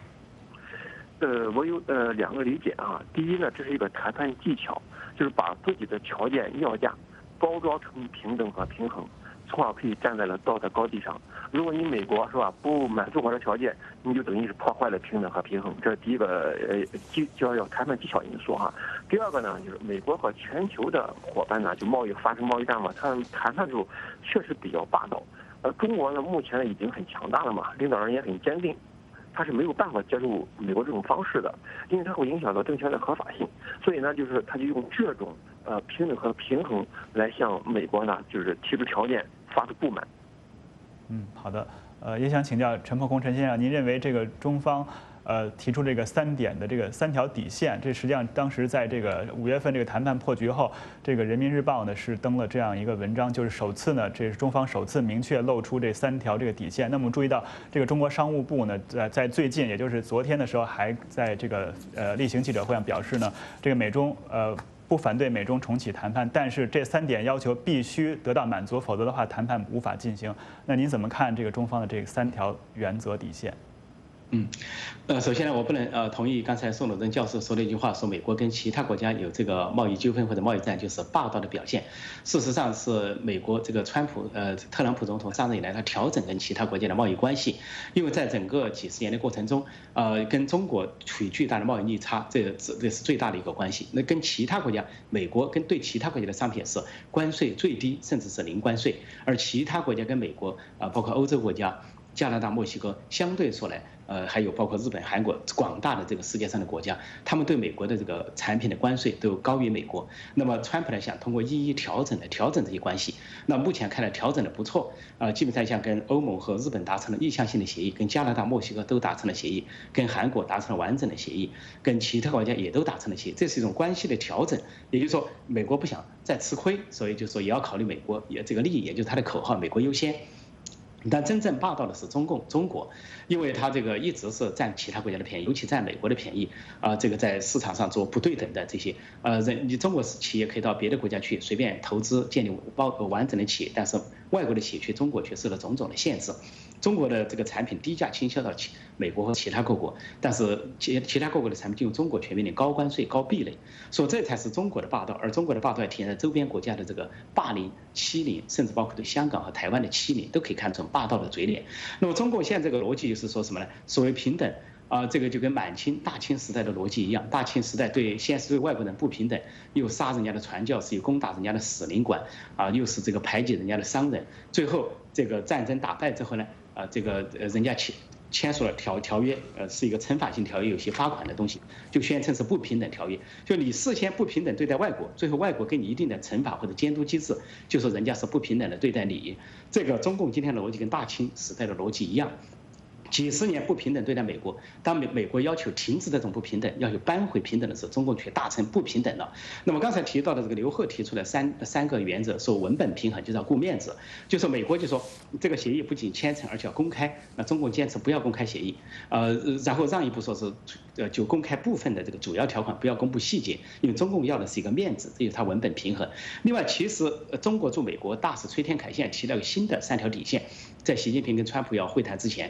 我有2个理解啊。第一呢，这是一个谈判技巧，就是把自己的条件要价包装成平等和平衡，从而可以站在了道德高地上。如果你美国是吧不满足我的条件，你就等于是破坏了平等和平衡，这是第一个叫谈判技巧因素哈。第二个呢，就是美国和全球的伙伴呢，就发生贸易战嘛，他们谈判的时候确实比较霸道。中国呢目前呢已经很强大了嘛，领导人也很坚定。他是没有办法接受美国这种方式的，因为它会影响到政权的合法性。所以呢，他就用这种平等和平衡来向美国呢，就是提出条件，发出不满。 好的，也想请教陈破空陈先生，您认为这个中方提出这个3点的这个3条底线，这实际上当时在这个5月份这个谈判破局后，这个人民日报呢是登了这样一个文章，就是首次呢，这是中方首次明确露出这3条这个底线。那么注意到这个中国商务部呢，在最近，也就是昨天的时候，还在这个例行记者会上表示呢，这个美中不反对美中重启谈判，但是这3点要求必须得到满足，否则的话谈判无法进行。那您怎么看这个中方的这3条原则底线？ 首先呢，我不能同意刚才宋鲁珍教授说的一句话，说美国跟其他国家有这个贸易纠纷或者贸易战就是霸道的表现。事实上是美国这个特朗普总统上任以来，他调整跟其他国家的贸易关系，因为在整个几十年的过程中，跟中国处于巨大的贸易逆差，这是最大的一个关系。那跟其他国家，美国跟对其他国家的商品是关税最低，甚至是零关税，而其他国家跟美国包括欧洲国家、加拿大、墨西哥相对说来，还有包括日本、韩国广大的这个世界上的国家，他们对美国的这个产品的关税都高于美国。那么川普呢想通过一一调整这些关系。那目前看来调整的不错，基本上像跟欧盟和日本达成了意向性的协议，跟加拿大、墨西哥都达成了协议，跟韩国达成了完整的协议，跟其他国家也都达成了协议。这是一种关系的调整，也就是说美国不想再吃亏，所以就说也要考虑美国也这个利益，也就是他的口号“美国优先”。但真正霸道的是中国，因为他这个一直是占其他国家的便宜，尤其占美国的便宜这个在市场上做不对等的这些你中国企业可以到别的国家去随便投资建立完整的企业，但是外国的企业去中国却受到种种的限制。中国的这个产品低价倾销到美国和其他各国，但是其他各国的产品进入中国却面临高关税、高壁垒，所以这才是中国的霸道。而中国的霸道也体现在周边国家的这个霸凌、欺凌，甚至包括对香港和台湾的欺凌，都可以看成霸道的嘴脸。那么中共现在这个逻辑就是说什么呢？所谓平等这个就跟满清、大清时代的逻辑一样。大清时代先是对外国人不平等，又杀人家的传教士，又攻打人家的使领馆又是这个排挤人家的商人。最后这个战争打败之后呢，这个人家签署了条约，是一个惩罚性条约，有些罚款的东西，就宣称是不平等条约。就你事先不平等对待外国，最后外国给你一定的惩罚或者监督机制，就说人家是不平等的对待你。这个中共今天的逻辑跟大清时代的逻辑一样。几十年不平等对待美国，当美国要求停止这种不平等，要求扳回平等的时候，中共却大成不平等了。那么刚才提到的这个刘鹤提出的三个原则，说文本平衡就是要顾面子，就说美国就说这个协议不仅签成，而且要公开。那中共坚持不要公开协议，然后让一步说是就公开部分的这个主要条款，不要公布细节，因为中共要的是一个面子，这就是它文本平衡。另外，其实中国驻美国大使崔天凯现在提到一个新的3条底线，在习近平跟川普要会谈之前，崔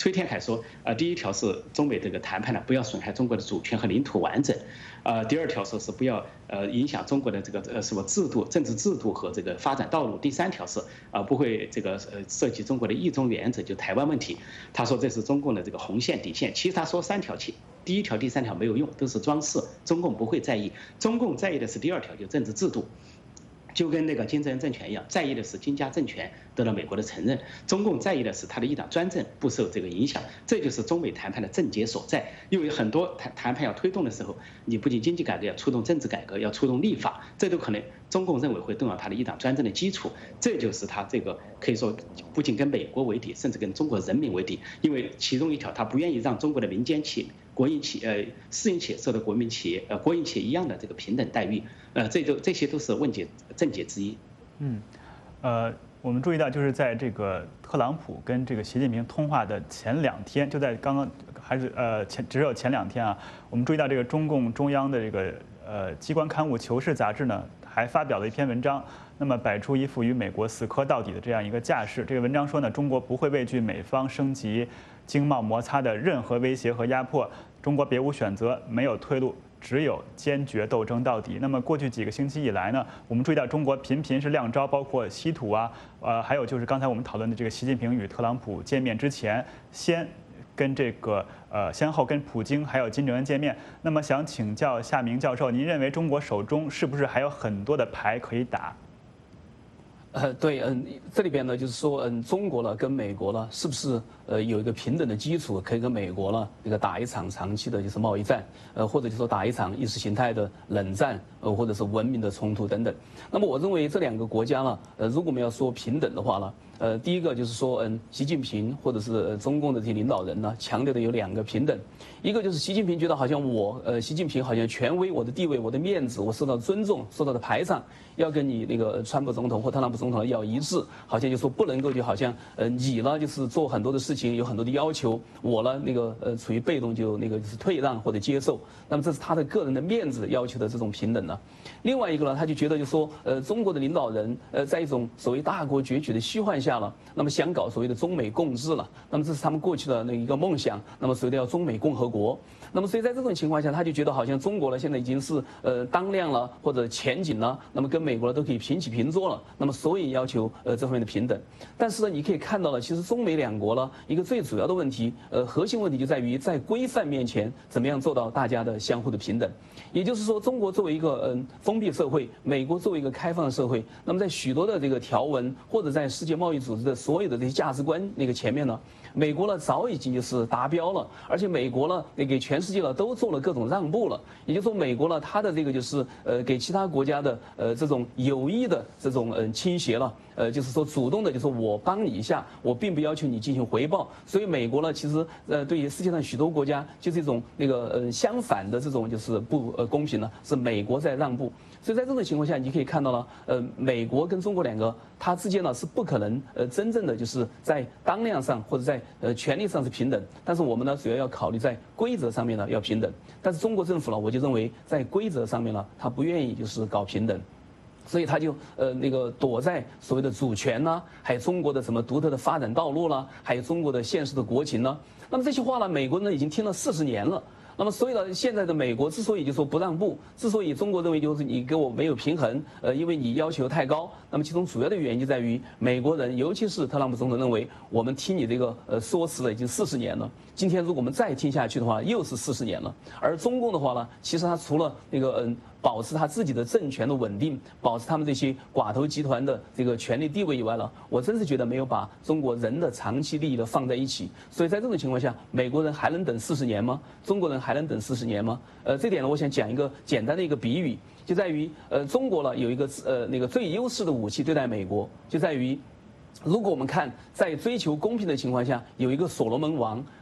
崔天凯说，第一条是中美这个谈判呢，不要损害中国的主权和领土完整，第二条说是不要影响中国的这个什么制度、政治制度和这个发展道路，第三条是不会这个涉及中国的一中原则，就台湾问题。他说这是中共的这个红线底线。其实他说3条第一条、第3条没有用，都是装饰，中共不会在意，中共在意的是第2条，就政治制度。就跟那个金正恩政权一样，在意的是金家政权得到美国的承认，中共在意的是他的一党专政不受这个影响，这就是中美谈判的症结所在。因为很多谈判要推动的时候，你不仅经济改革，要触动政治改革，要触动立法，这都可能中共认为会动摇他的一党专政的基础。这就是他这个可以说不仅跟美国为敌，甚至跟中国人民为敌。因为其中一条，他不愿意让中国的民间企业、国营企业、私营企业受到国营企业一样的这个平等待遇。这些都是症结之一。 我们注意到，就是在这个特朗普跟这个习近平通话的前2天，就在刚刚还是只有前2天啊，我们注意到这个中共中央的这个机关刊物《求是》杂志呢，还发表了一篇文章，那么摆出一副与美国死磕到底的这样一个架势。这个文章说呢，中国不会畏惧美方升级经贸摩擦的任何威胁和压迫，中国别无选择，没有退路，只有坚决斗争到底。那么过去几个星期以来呢，我们注意到中国频频是亮招，包括稀土啊，还有就是刚才我们讨论的这个习近平与特朗普见面之前，先后跟普京还有金正恩见面。那么想请教夏明教授，您认为中国手中是不是还有很多的牌可以打？ 对，这里边呢，就是说，中国呢跟美国呢，是不是有一个平等的基础，可以跟美国呢这个打一场长期的就是贸易战，或者就说打一场意识形态的冷战，或者是文明的冲突等等。那么我认为这2个国家呢，如果我们要说平等的话呢，第一个就是说，习近平或者是中共的这些领导人呢，强调的有2个平等，一个就是习近平觉得好像习近平好像权威，我的地位、我的面子，我受到尊重，受到的排场，要跟你那个川普总统或特朗普总统要一致，好像就说不能够就好像你呢就是做很多的事情，有很多的要求，我呢那个处于被动，就那个就是退让或者接受，那么这是他的个人的面子要求的这种平等呢。另外一个呢，他就觉得就说中国的领导人在一种所谓大国崛起的虚幻下了，那么想搞所谓的中美共治了，那么这是他们过去的那一个梦想，那么所谓的要中美共和国。那么所以在这种情况下，他就觉得好像中国呢现在已经是当量了或者前景了，那么跟美国呢都可以平起平坐了，那么所以要求这方面的平等。但是呢，你可以看到了，其实中美2国呢一个最主要的问题，核心问题就在于在规范面前怎么样做到大家的相互的平等。也就是说，中国作为一个封闭社会，美国作为一个开放的社会，那么在许多的这个条文或者在世界贸易组织的所有的这些价值观那个前面呢，美国呢早已经就是达标了，而且美国呢给全世界呢都做了各种让步了。也就是说，美国呢它的这个就是给其他国家的这种有意的这种倾斜了，就是说主动的，就是我帮你一下，我并不要求你进行回报。所以美国呢其实对于世界上许多国家就是一种那个相反的这种就是不公平呢，是美国在让步。所以在这种情况下，你可以看到了，美国跟中国2个它之间呢是不可能真正的就是在当量上或者在权力上是平等，但是我们呢主要考虑在规则上面呢要平等。但是中国政府呢，我就认为在规则上面呢，他不愿意就是搞平等。所以他就那个躲在所谓的主权呢，还有中国的什么独特的发展道路啦，还有中国的现实的国情呢。那么这些话呢，美国人已经听了40年了。那么所以呢，现在的美国之所以就说不让步，之所以中国认为就是你跟我没有平衡，因为你要求太高，那么其中主要的原因就在于美国人，尤其是特朗普总统认为，我们听你这个说辞了已经40年了，今天如果我们再听下去的话，又是40年了。而中共的话呢，其实他除了那个保持他自己的政权的稳定，保持他们这些寡头集团的这个权力地位以外呢，我真是觉得没有把中国人的长期利益呢放在一起。所以在这种情况下，美国人还能等40年吗？中国人还能等40年吗？这点呢，我想讲一个简单的一个比喻，就在于中国呢有一个那个最优势的武器对待美国，就在于如果我们看在追求公平的情况下，有一个所罗门王，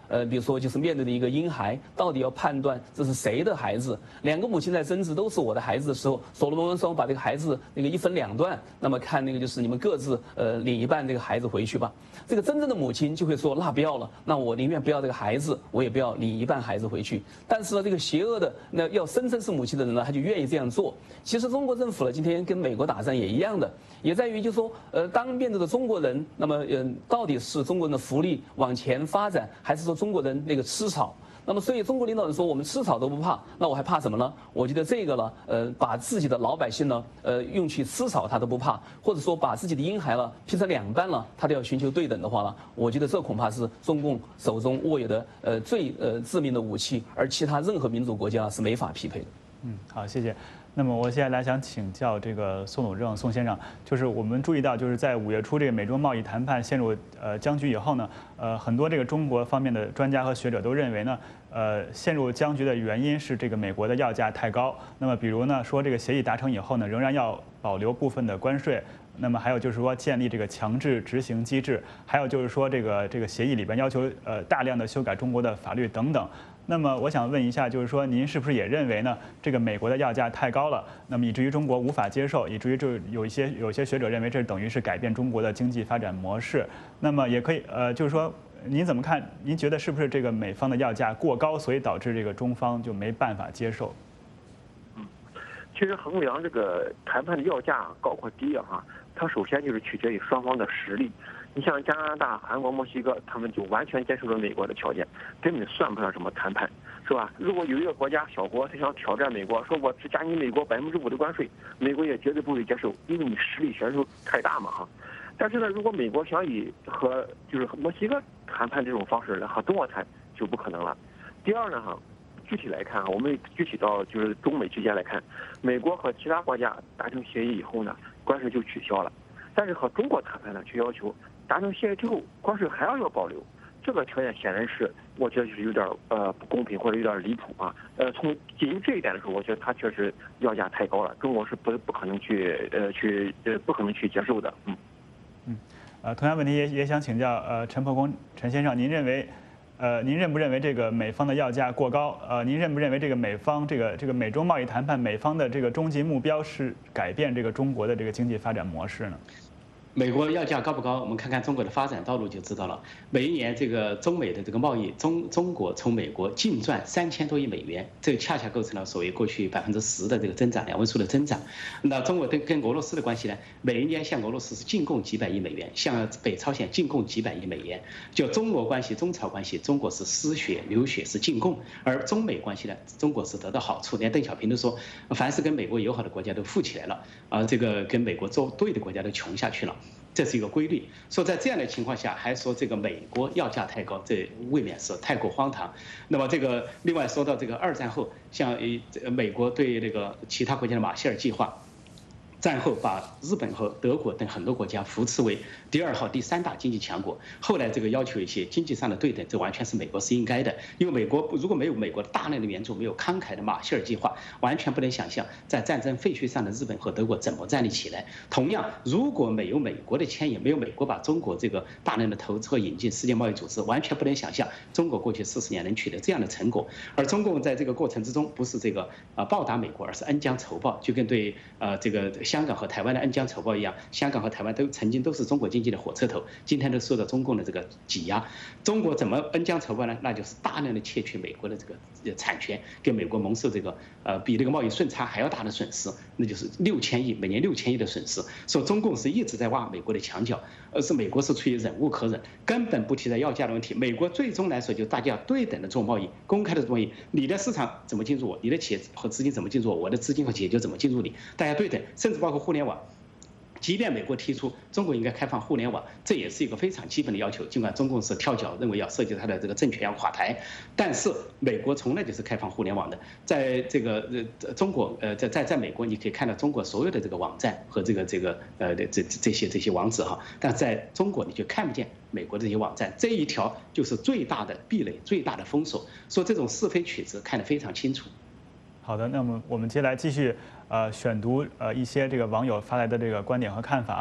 比如说就是面对的一个婴孩，到底要判断这是谁的孩子，两个母亲在争执都是我的孩子的时候，所罗门王说把这个孩子那个一分两段，那么看那个就是你们各自领一半这个孩子回去吧。这个真正的母亲就会说那不要了，那我宁愿不要这个孩子，我也不要领一半孩子回去。但是呢，这个邪恶的那要声称是母亲的人呢，他就愿意这样做。其实中国政府呢，今天跟美国打仗也一样的，也在于就是说，当面对的中国人，那么到底是中国人的福利往前发展，还是说中国人那个吃草？那么所以中国领导人说我们吃草都不怕，那我还怕什么呢？我觉得这个呢，把自己的老百姓呢，用去吃草他都不怕，或者说把自己的婴孩呢劈成两半了，他都要寻求对等的话呢，我觉得这恐怕是中共手中握有的最致命的武器，而其他任何民主国家是没法匹配的。 好，谢谢。那么我现在来想请教这个宋鲁正宋先生，就是我们注意到，就是在5月初这个美中贸易谈判陷入僵局以后呢，很多这个中国方面的专家和学者都认为呢，陷入僵局的原因是这个美国的药价太高。那么比如呢，说这个协议达成以后呢，仍然要保留部分的关税。那么还有就是说建立这个强制执行机制，还有就是说这个协议里边要求大量的修改中国的法律等等。那么我想问一下，就是说您是不是也认为呢，这个美国的药价太高了，那么以至于中国无法接受，以至于就有些学者认为这等于是改变中国的经济发展模式。那么也可以就是说您怎么看？您觉得是不是这个美方的药价过高，所以导致这个中方就没办法接受？ 其实衡量这个谈判的药价高或低它首先就是取决于双方的实力。你像加拿大、韩国、墨西哥，他们就完全接受了美国的条件，根本算不上什么谈判，是吧？如果有一个国家小国，他想挑战美国，说我只加你美国5%的关税，美国也绝对不会接受，因为你实力悬殊太大嘛但是呢，如果美国想以和墨西哥谈判这种方式和中国谈，就不可能了。第二呢具体来看我们具体到就是中美之间来看，美国和其他国家达成协议以后呢，关税就取消了，但是和中国谈判呢，却要求达成协议之后，关税还要保留。这个条件显然是，我觉得是有点不公平或者有点离谱从仅于这一点的时候，我觉得它确实要价太高了，中国是不可能去接受的。 同样问题也想请教陈破空陈先生，您认不认为这个美方的药价过高？您认不认为这个美方这个美中贸易谈判美方的这个终极目标是改变这个中国的这个经济发展模式呢？ 美国药价高不高？我们看看中国的发展道路就知道了。每一年这个中美的这个贸易，中国从美国净赚3000多亿美元，这个恰恰构成了所谓过去10%的这个增长，两位数的增长。那中国跟俄罗斯的关系呢？每一年向俄罗斯是进贡几百亿美元，向北朝鲜进贡几百亿美元。就中俄关系、中朝关系，中国是失血流血是进贡，而中美关系呢，中国是得到好处。连邓小平都说，凡是跟美国友好的国家都富起来了，这个跟美国作对的国家都穷下去了。这是一个规律。说在这样的情况下，还说这个美国药价太高，这未免是太过荒唐。那么这个另外说到这个2战后，像美国对那个其他国家的马歇尔计划。战后把日本和德国等很多国家扶持为第2号、第3大经济强国。后来这个要求一些经济上的对等，这完全是美国是应该的。因为美国如果没有美国大量的援助，没有慷慨的马歇尔计划，完全不能想象在战争废墟上的日本和德国怎么站立起来。同样，如果没有美国的牵引，没有美国把中国这个大量的投资和引进世界贸易组织，完全不能想象中国过去40年能取得这样的成果。而中共在这个过程之中，不是这个报答美国，而是恩将仇报，就跟对这个香港和台湾的恩将仇报一样，香港和台湾曾经都是中国经济的火车头，今天都受到中共的这个挤压。中国怎么恩将仇报呢？那就是大量的窃取美国的这个产权，给美国蒙受这个比这个贸易顺差还要大的损失，那就是6000亿，每年6000亿的损失。说中共是一直在挖美国的墙角，而是美国是处于忍无可忍，根本不提在要价的问题。美国最终来说，就大家对等的做贸易，公开的做贸易，你的市场怎么进入我，你的企业和资金怎么进入我的资金和企业就怎么进入你，大家对等，甚至包括互联网。即便美国提出中国应该开放互联网，这也是一个非常基本的要求。尽管中共是跳脚，认为要涉及它的这个政权要垮台，但是美国从来就是开放互联网的。在这个中国在美国，你可以看到中国所有的这个网站和这些网址但在中国你就看不见美国这些网站，这一条就是最大的壁垒，最大的封锁。说这种是非曲直看得非常清楚。 好的，那么我们接下来继续选读一些这个网友发来的这个观点和看法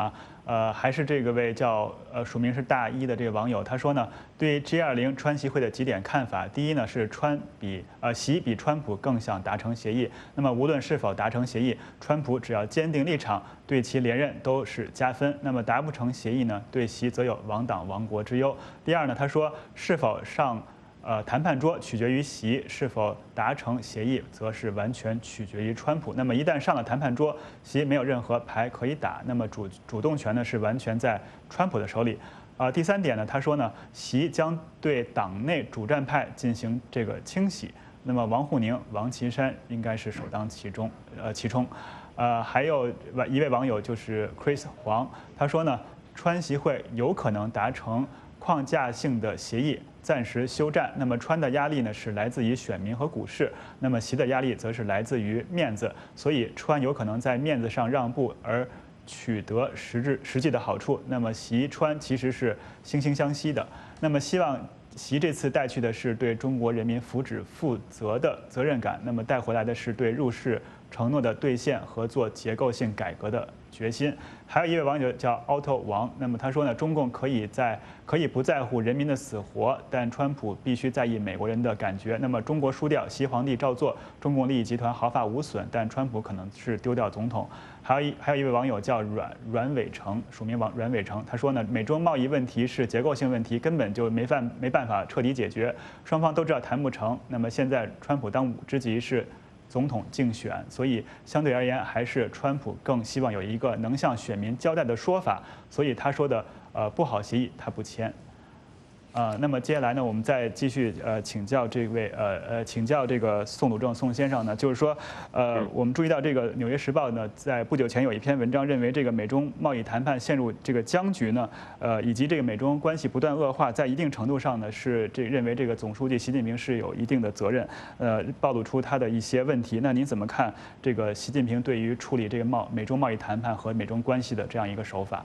还是这个位叫署名是大一的这个网友，他说呢，对 G20 川习会的几点看法。第一呢是习比川普更想达成协议。那么无论是否达成协议，川普只要坚定立场，对其连任都是加分。那么达不成协议呢，对习则有亡党亡国之忧。第二呢，他说是否上谈判桌取决于习，是否达成协议则是完全取决于川普。那么一旦上了谈判桌，习没有任何牌可以打，那么主动权呢是完全在川普的手里。第三点呢，他说呢，习将对党内主战派进行这个清洗。那么王沪宁、王岐山应该是首当其冲。还有一位网友就是 Chris 黄，他说呢，川习会有可能达成框架性的协议，暂时休战。那么川的压力呢是来自于选民和股市，那么习的压力则是来自于面子，所以川有可能在面子上让步而取得实际的好处。那么习川其实是惺惺相惜的。那么希望习这次带去的是对中国人民福祉负责的责任感，那么带回来的是对入世承诺的兑现和做结构性改革的决心。还有一位网友叫 Auto 王，那么他说呢，中共可以不在乎人民的死活，但川普必须在意美国人的感觉。那么中国输掉，习皇帝照做，中共利益集团毫发无损，但川普可能是丢掉总统。还有一位网友叫阮伟成，署名阮伟成，他说呢，美中贸易问题是结构性问题，根本就没办法彻底解决，双方都知道谈不成。那么现在川普当务之急是总统竞选，所以相对而言，还是川普更希望有一个能向选民交代的说法，所以他说的不好协议他不签。那么接下来呢，我们再继续请教这个宋鲁正宋先生呢，就是说我们注意到这个《纽约时报》呢，在不久前有一篇文章认为这个美中贸易谈判陷入这个僵局呢，以及这个美中关系不断恶化，在一定程度上呢是认为这个总书记习近平是有一定的责任，暴露出他的一些问题。那您怎么看这个习近平对于处理这个美中贸易谈判和美中关系的这样一个手法？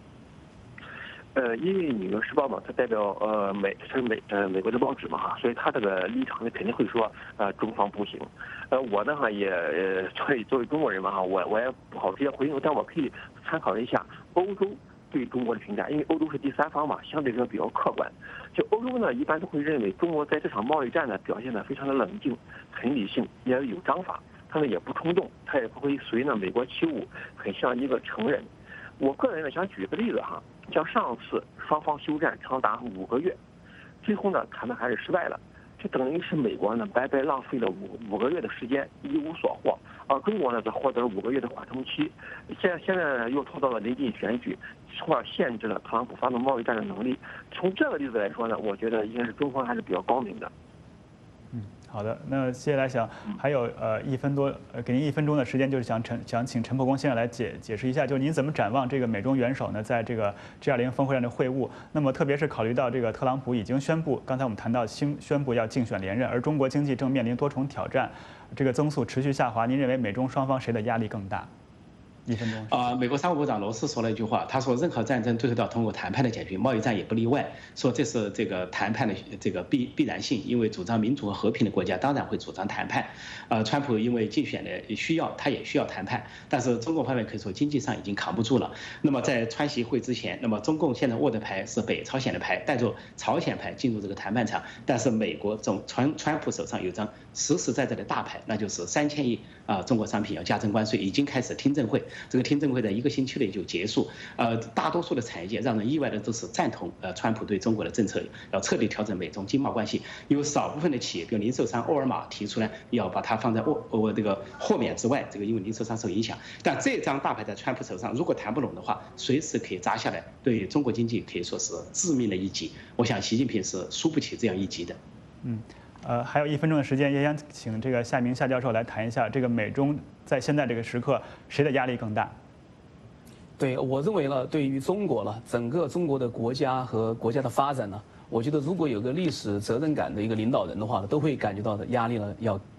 因为《纽约时报》嘛，它代表美国的报纸嘛哈，所以他这个立场呢肯定会说中方不行。我呢哈也作为中国人嘛哈，我也不好直接回应，但我可以参考一下欧洲对中国的评价，因为欧洲是第三方嘛，相对来说比较客观。就欧洲呢一般都会认为中国在这场贸易战呢表现得非常的冷静、很理性，也有章法，他们也不冲动，他也不会随美国起舞，很像一个成人。我个人呢想举个例子哈，像上次双方休战长达5个月，最后呢谈判还是失败了，这等于是美国呢白白浪费了五个月的时间，一无所获，而中国呢则获得了5个月的缓冲期。现在呢又拖到了临近选举，限制了特朗普发动贸易战的能力。从这个例子来说呢，我觉得应该是中方还是比较高明的。 好的，那接下来想还有1分多，给您1分钟的时间，就是想请陈伯公先生来解释一下，就是您怎么展望这个美中元首呢在这个 G20 峰会上的会晤？那么特别是考虑到这个特朗普已经宣布，刚才我们谈到宣布要竞选连任，而中国经济正面临多重挑战，这个增速持续下滑，您认为美中双方谁的压力更大？1分钟。 美国商务部长罗斯说了一句话，他说任何战争最后都要通过谈判的解决，贸易战也不例外。说这是这个谈判的这个必然性，因为主张民主和和平的国家当然会主张谈判。川普因为竞选的需要，他也需要谈判，但是中共方面可以说经济上已经扛不住了。那么在川习会之前，那么中共现在握的牌是北朝鲜的牌，带着朝鲜牌进入这个谈判场，但是美国川普手上有张实实在在的大牌，那就是3000亿中国商品要加征关税，已经开始听证会。这个听证会在1个星期内就结束，大多数的产业界让人意外的都是赞同川普对中国的政策，要彻底调整美中经贸关系。有少部分的企业，比如零售商沃尔玛提出来要把它放在这个豁免之外，这个因为零售商受影响。但这张大牌在川普手上，如果谈不拢的话，随时可以砸下来，对中国经济可以说是致命的一击。我想习近平是输不起这样一击的。 还有1分钟的时间，也想请这个夏明夏教授来谈一下这个美中在现在这个时刻谁的压力更大？ 对，我认为呢，对于中国了，整个中国的国家和国家的发展呢，我觉得如果有个历史责任感的一个领导人的话呢，都会感觉到的压力呢要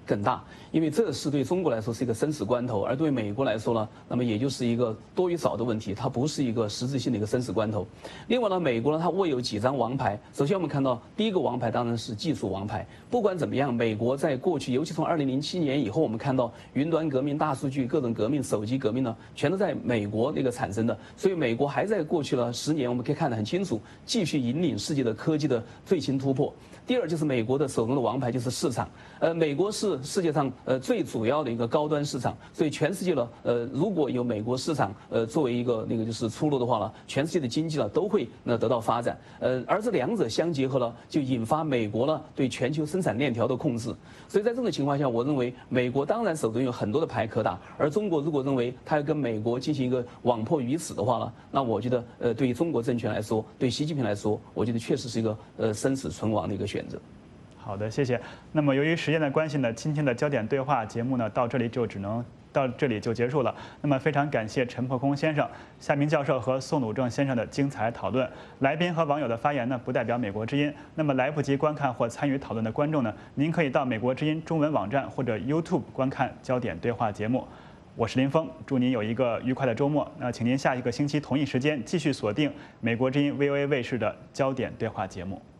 更大，因为这是对中国来说是一个生死关头，而对美国来说呢，那么也就是一个多与少的问题，它不是一个实质性的一个生死关头。另外呢，美国呢它握有几张王牌。首先我们看到第一个王牌当然是技术王牌。不管怎么样，美国在过去，尤其从2007年以后，我们看到云端革命、大数据、各种革命、手机革命呢，全都在美国那个产生的。所以美国还在过去了10年，我们可以看得很清楚，继续引领世界的科技的最新突破。第二就是美国的手中的王牌就是市场，美国是世界上最主要的一个高端市场，所以全世界呢，如果有美国市场作为一个那个就是出路的话呢，全世界的经济呢都会得到发展，而这两者相结合呢，就引发美国呢对全球生产链条的控制，所以在这种情况下，我认为美国当然手中有很多的牌可打，而中国如果认为他要跟美国进行一个网破鱼死的话呢，那我觉得对于中国政权来说，对习近平来说，我觉得确实是一个生死存亡的一个选择。 好的，谢谢。那么由于时间的关系呢，今天的焦点对话节目呢，到这里就结束了。那么非常感谢陈破空先生、夏明教授和宋鲁正先生的精彩讨论。来宾和网友的发言呢，不代表美国之音。那么来不及观看或参与讨论的观众呢，您可以到美国之音中文网站或者 YouTube 观看焦点对话节目。我是林峰，祝您有一个愉快的周末。那请您下一个星期同一时间继续锁定美国之音 VOA 卫视的焦点对话节目。